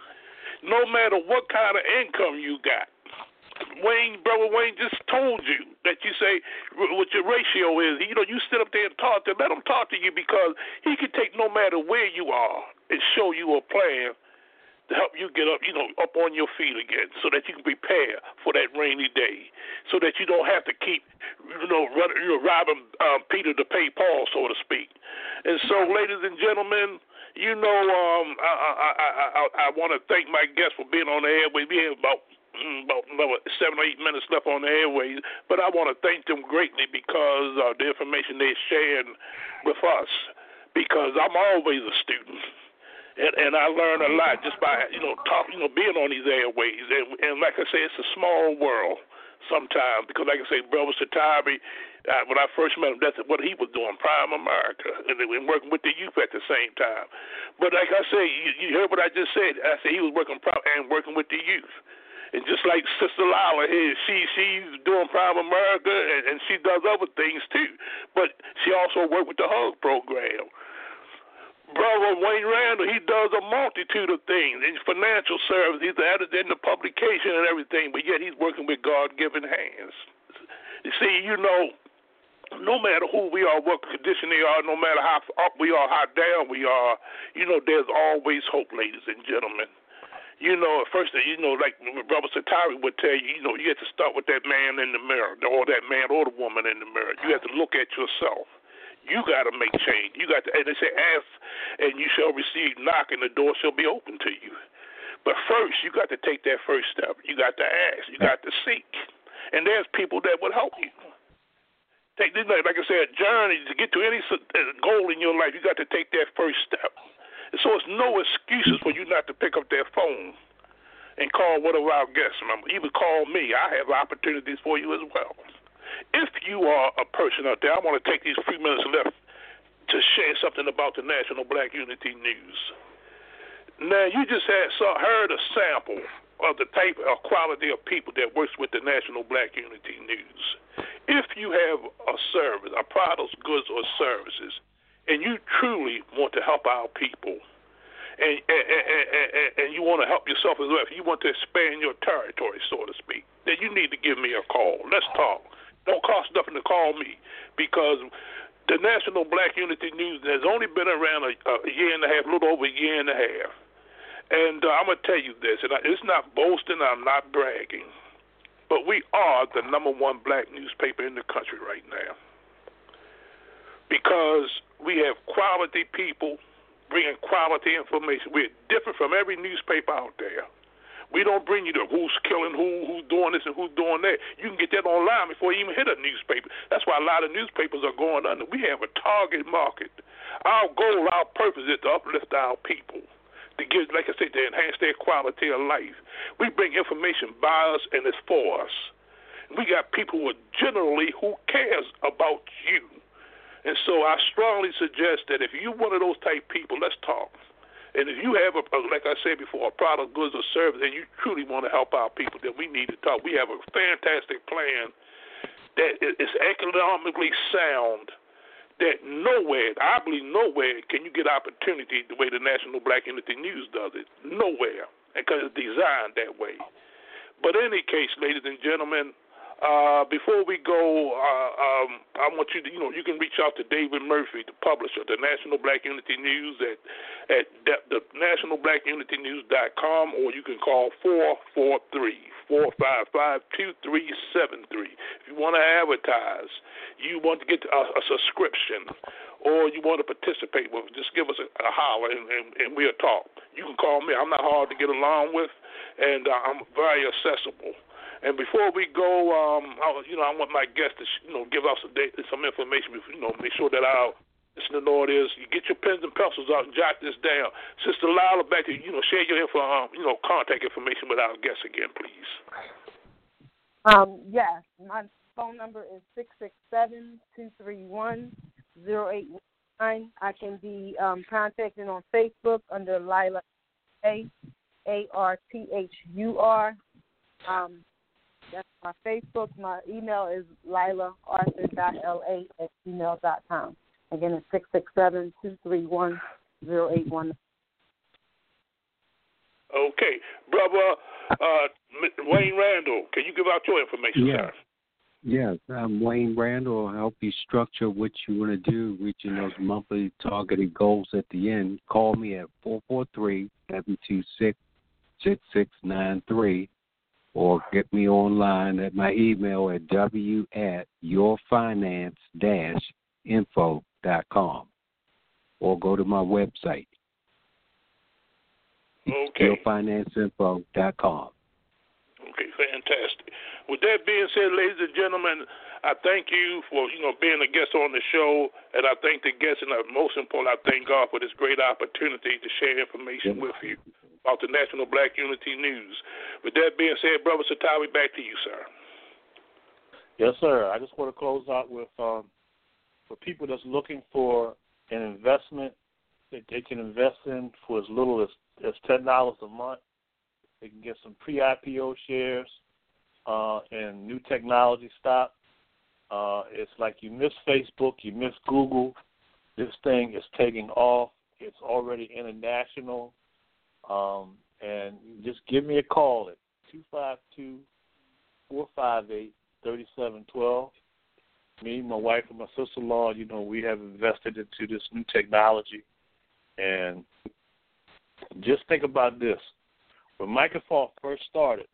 No matter what kind of income you got. Wayne, brother Wayne just told you that you say what your ratio is. You know, you sit up there and talk to him. Let him talk to you because he can take no matter where you are and show you a plan to help you get up, you know, up on your feet again so that you can prepare for that rainy day so that you don't have to keep, you know, running, you know robbing um, Peter to pay Paul, so to speak. And so, ladies and gentlemen, you know, um, I, I, I, I, I want to thank my guests for being on the airways. We have about about another seven or eight minutes left on the airways, but I want to thank them greatly because uh, the information they're sharing with us, because I'm always a student. And, and I learn a lot just by, you know, talk, you know, being on these airways. And, and like I say, it's a small world sometimes because, like I say, Brother Satari, uh, when I first met him, that's what he was doing, Prime America, and, and working with the youth at the same time. But like I say, you, you heard what I just said. I said he was working and working with the youth. And just like Sister Lila here, she she's doing Prime America, and, and she does other things too. But she also worked with the HUG program. Brother Wayne Randall, he does a multitude of things. He's financial service. He's added in the publication and everything, but yet he's working with God-given hands. You see, you know, no matter who we are, what condition they are, no matter how up we are, how down we are, you know, there's always hope, ladies and gentlemen. You know, at first, you know, like Brother Satari would tell you, you know, you have to start with that man in the mirror, or that man or the woman in the mirror. You have to look at yourself. You got to make change. You got to, and they say, ask, and you shall receive. Knock, and the door shall be open to you. But first, you got to take that first step. You got to ask. You got to seek. And there's people that would help you. Take this, like I said, a journey to get to any goal in your life. You got to take that first step. And so it's no excuses for you not to pick up that phone and call one of our guests. Remember, even call me. I have opportunities for you as well. If you are a person out there, I want to take these few minutes left to share something about the National Black Unity News. Now, you just had saw, heard a sample of the type of quality of people that works with the National Black Unity News. If you have a service, a product, goods, or services, and you truly want to help our people, and, and, and, and, and you want to help yourself as well, if you want to expand your territory, so to speak, then you need to give me a call. Let's talk. Don't cost nothing to call me because the National Black Unity News has only been around a, a year and a half, a little over a year and a half. And uh, I'm going to tell you this, and I, it's not boasting, I'm not bragging, but we are the number one black newspaper in the country right now because we have quality people bringing quality information. We're different from every newspaper out there. We don't bring you to who's killing who, who's doing this and who's doing that. You can get that online before you even hit a newspaper. That's why a lot of newspapers are going under. We have a target market. Our goal, our purpose is to uplift our people, to give, like I said, to enhance their quality of life. We bring information by us and it's for us. We got people who are generally who cares about you. And so I strongly suggest that if you're one of those type people, let's talk. And if you have, a, like I said before, a product, goods, or service, and you truly want to help our people, then we need to talk. We have a fantastic plan that is economically sound, that nowhere, I believe nowhere, can you get opportunity the way the National Black Unity News does it. Nowhere, because it's designed that way. But in any case, ladies and gentlemen, Uh, before we go, uh, um, I want you to, you know, you can reach out to David Murphy, the publisher, the National Black Unity News at at the national black unity news dot com, or you can call four four three, four five five, two three seven three. If you want to advertise, you want to get a, a subscription, or you want to participate with, just give us a, a holler and, and, and we'll talk. You can call me. I'm not hard to get along with, and uh, I'm very accessible. And before we go, um, I, you know, I want my guests to, you know, give us some, some information. You know, make sure that our listening audience, you get your pens and pencils out and jot this down. Sister Lila, back to you. You know, share your info, um, you know, contact information with our guests again, please. Um, yes, my phone number is six six seven two three one zero eight one nine. I can be um, contacted on Facebook under Lila A A R T H U R. Um, That's my Facebook. My email is lila arthur dot l a at gmail dot com. Again, it's six six seven two three one zero eight one. Okay. Brother uh, Wayne Randall, can you give out your information, yes. sir? Yes, I'm Wayne Randall. I'll help you structure what you want to do, reaching those monthly targeted goals at the end. Call me at four four three, seven two six, six six nine three. Or get me online at my email at w at yourfinance dash info dot com, or go to my website, okay. your finance info dot com. Okay, fantastic. With that being said, ladies and gentlemen, I thank you for, you know, being a guest on the show, and I thank the guests, and most important, I thank God for this great opportunity to share information yep. with you about the National Black Unity News. With that being said, Brother Satawi, back to you, sir. Yes, sir. I just want to close out with um, for people that's looking for an investment that they can invest in for as little as, as ten dollars a month. They can get some pre-I P O shares uh, and new technology stock. Uh, it's like you miss Facebook, you miss Google. This thing is taking off. It's already international. Um, and just give me a call at two five two, four five eight, three seven one two. Me, my wife, and my sister-in-law, you know, we have invested into this new technology. And just think about this. When Microsoft first started,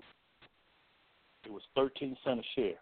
it was thirteen cents a share.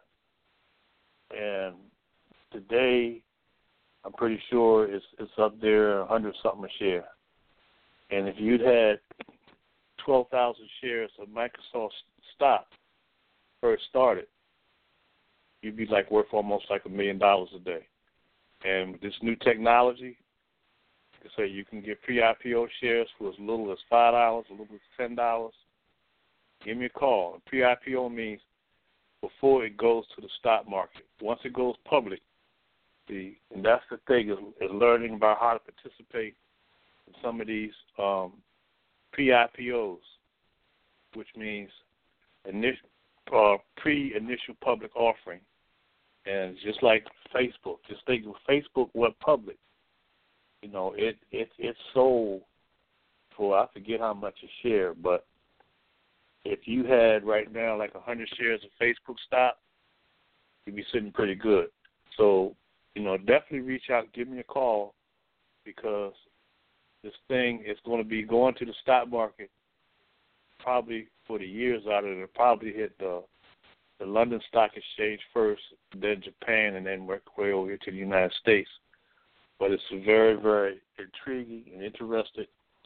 And today, I'm pretty sure it's it's up there, one hundred something a share. And if you'd had twelve thousand shares of Microsoft stock first started, you'd be like worth almost like a million dollars a day. And with this new technology, like I say, you can get pre-I P O shares for as little as five dollars, as little as ten dollars. Give me a call. Pre-I P O means before it goes to the stock market. Once it goes public, the and that's the thing is, is learning about how to participate in some of these um, pre-I P Os, which means initial, uh, pre-initial public offering. And just like Facebook, just think if Facebook went public, you know, it it it sold for, I forget how much a share, but if you had right now like one hundred shares of Facebook stock, you'd be sitting pretty good. So, you know, definitely reach out, give me a call, because this thing is going to be going to the stock market probably for the years out of it. It'll probably hit the the London Stock Exchange first, then Japan, and then work way over here to the United States. But it's a very, very intriguing and interesting,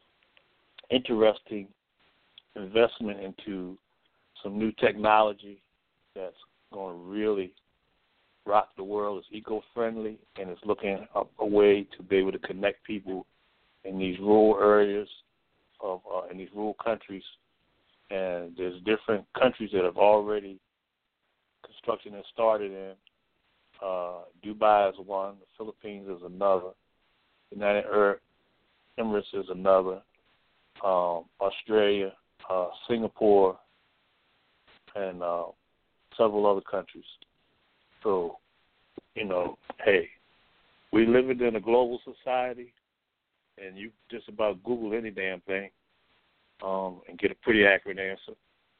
interesting investment into some new technology that's going to really rock the world. It's eco-friendly, and it's looking a, a way to be able to connect people in these rural areas of uh, in these rural countries. And there's different countries that have already construction has started in. Uh, Dubai is one, the Philippines is another, United Arab Emirates is another, um, Australia, uh, Singapore, and uh, several other countries. So, you know, hey, we live in a global society, and you just about Google any damn thing um, and get a pretty accurate answer.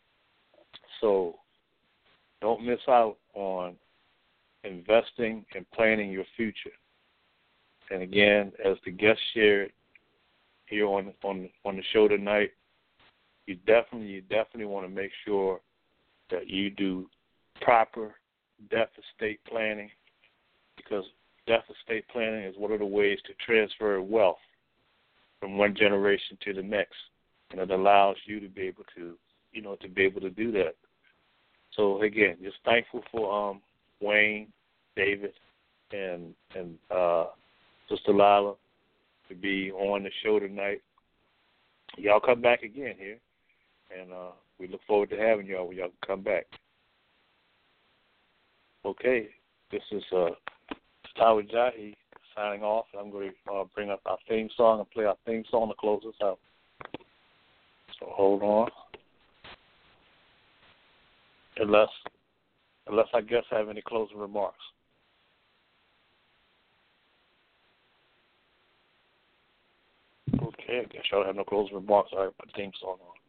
So don't miss out on investing and planning your future. And again, as the guest shared here on on on the show tonight, you definitely you definitely want to make sure that you do proper death estate planning, because death estate planning is one of the ways to transfer wealth from one generation to the next, and it allows you to be able to, you know, to be able to do that. So again, just thankful for um, Wayne, David, and and uh, Sister Lila to be on the show tonight. Y'all come back again here, and uh, we look forward to having y'all when y'all come back. Okay, this is uh, Tyler Jahi signing off. I'm going to uh, bring up our theme song and play our theme song to close us out. So hold on. Unless, unless I guess I have any closing remarks. Okay, I guess y'all have no closing remarks. All right, put the theme song on.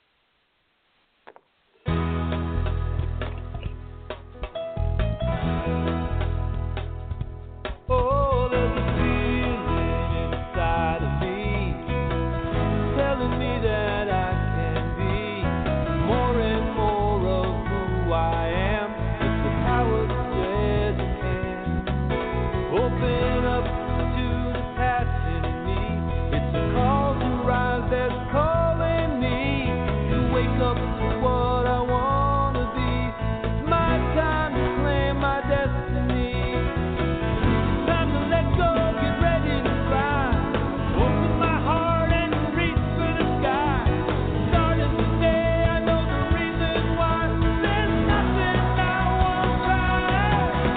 Oh, there's a feeling inside of me telling me that I can be more and more of who I am. It's the power that says I can. Open up to the passion in me. It's a call to rise that's calling me to wake up to what I want to be. It's my time to claim my destiny. Time to let go, get ready to fly. Open my heart and reach for the sky. Starting today, I know the reason why. There's nothing I won't try.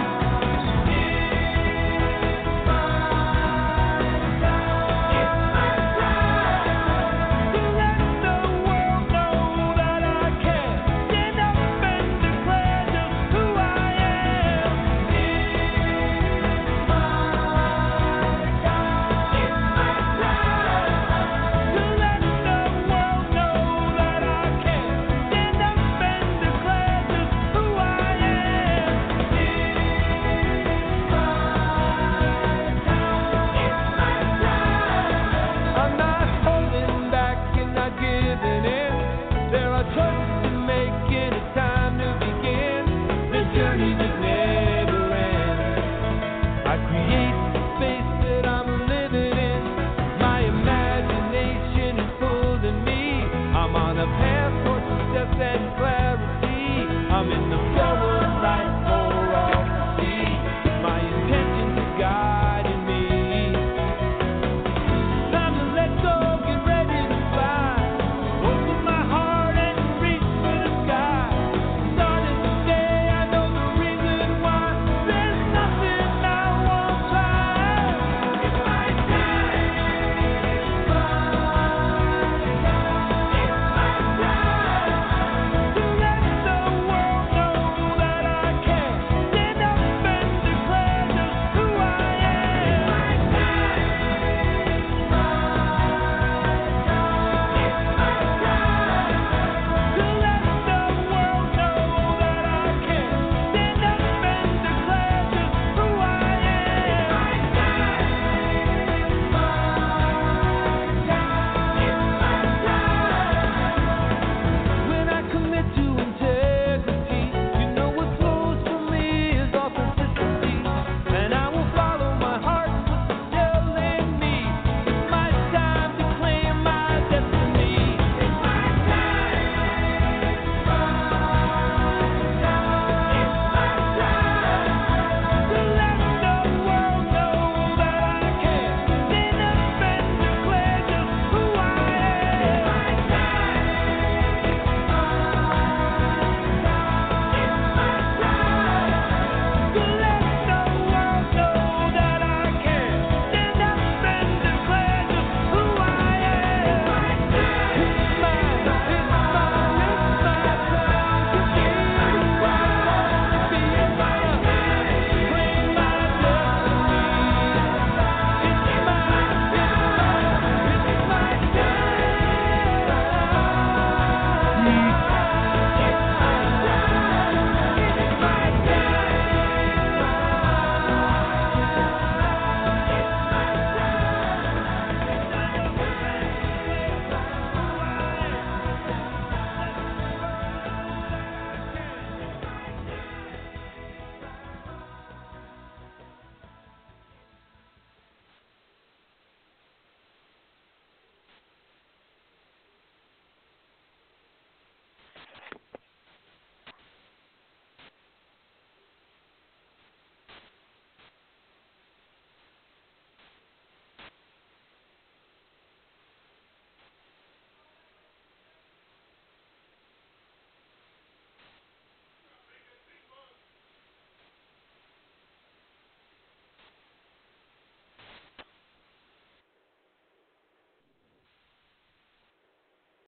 It's my time. It's my time to let the world know that I can stand up and declare just who I am. It's my time. It's my time to let the world know that I can stand up and declare just who I am. It's my time. It's my time. I'm not holding back and not giving in. There are choices to make and it's time to begin the journey that never ends. I create the space that I'm living in. My imagination is pulling me. I'm on a path towards success and clarity. I'm in the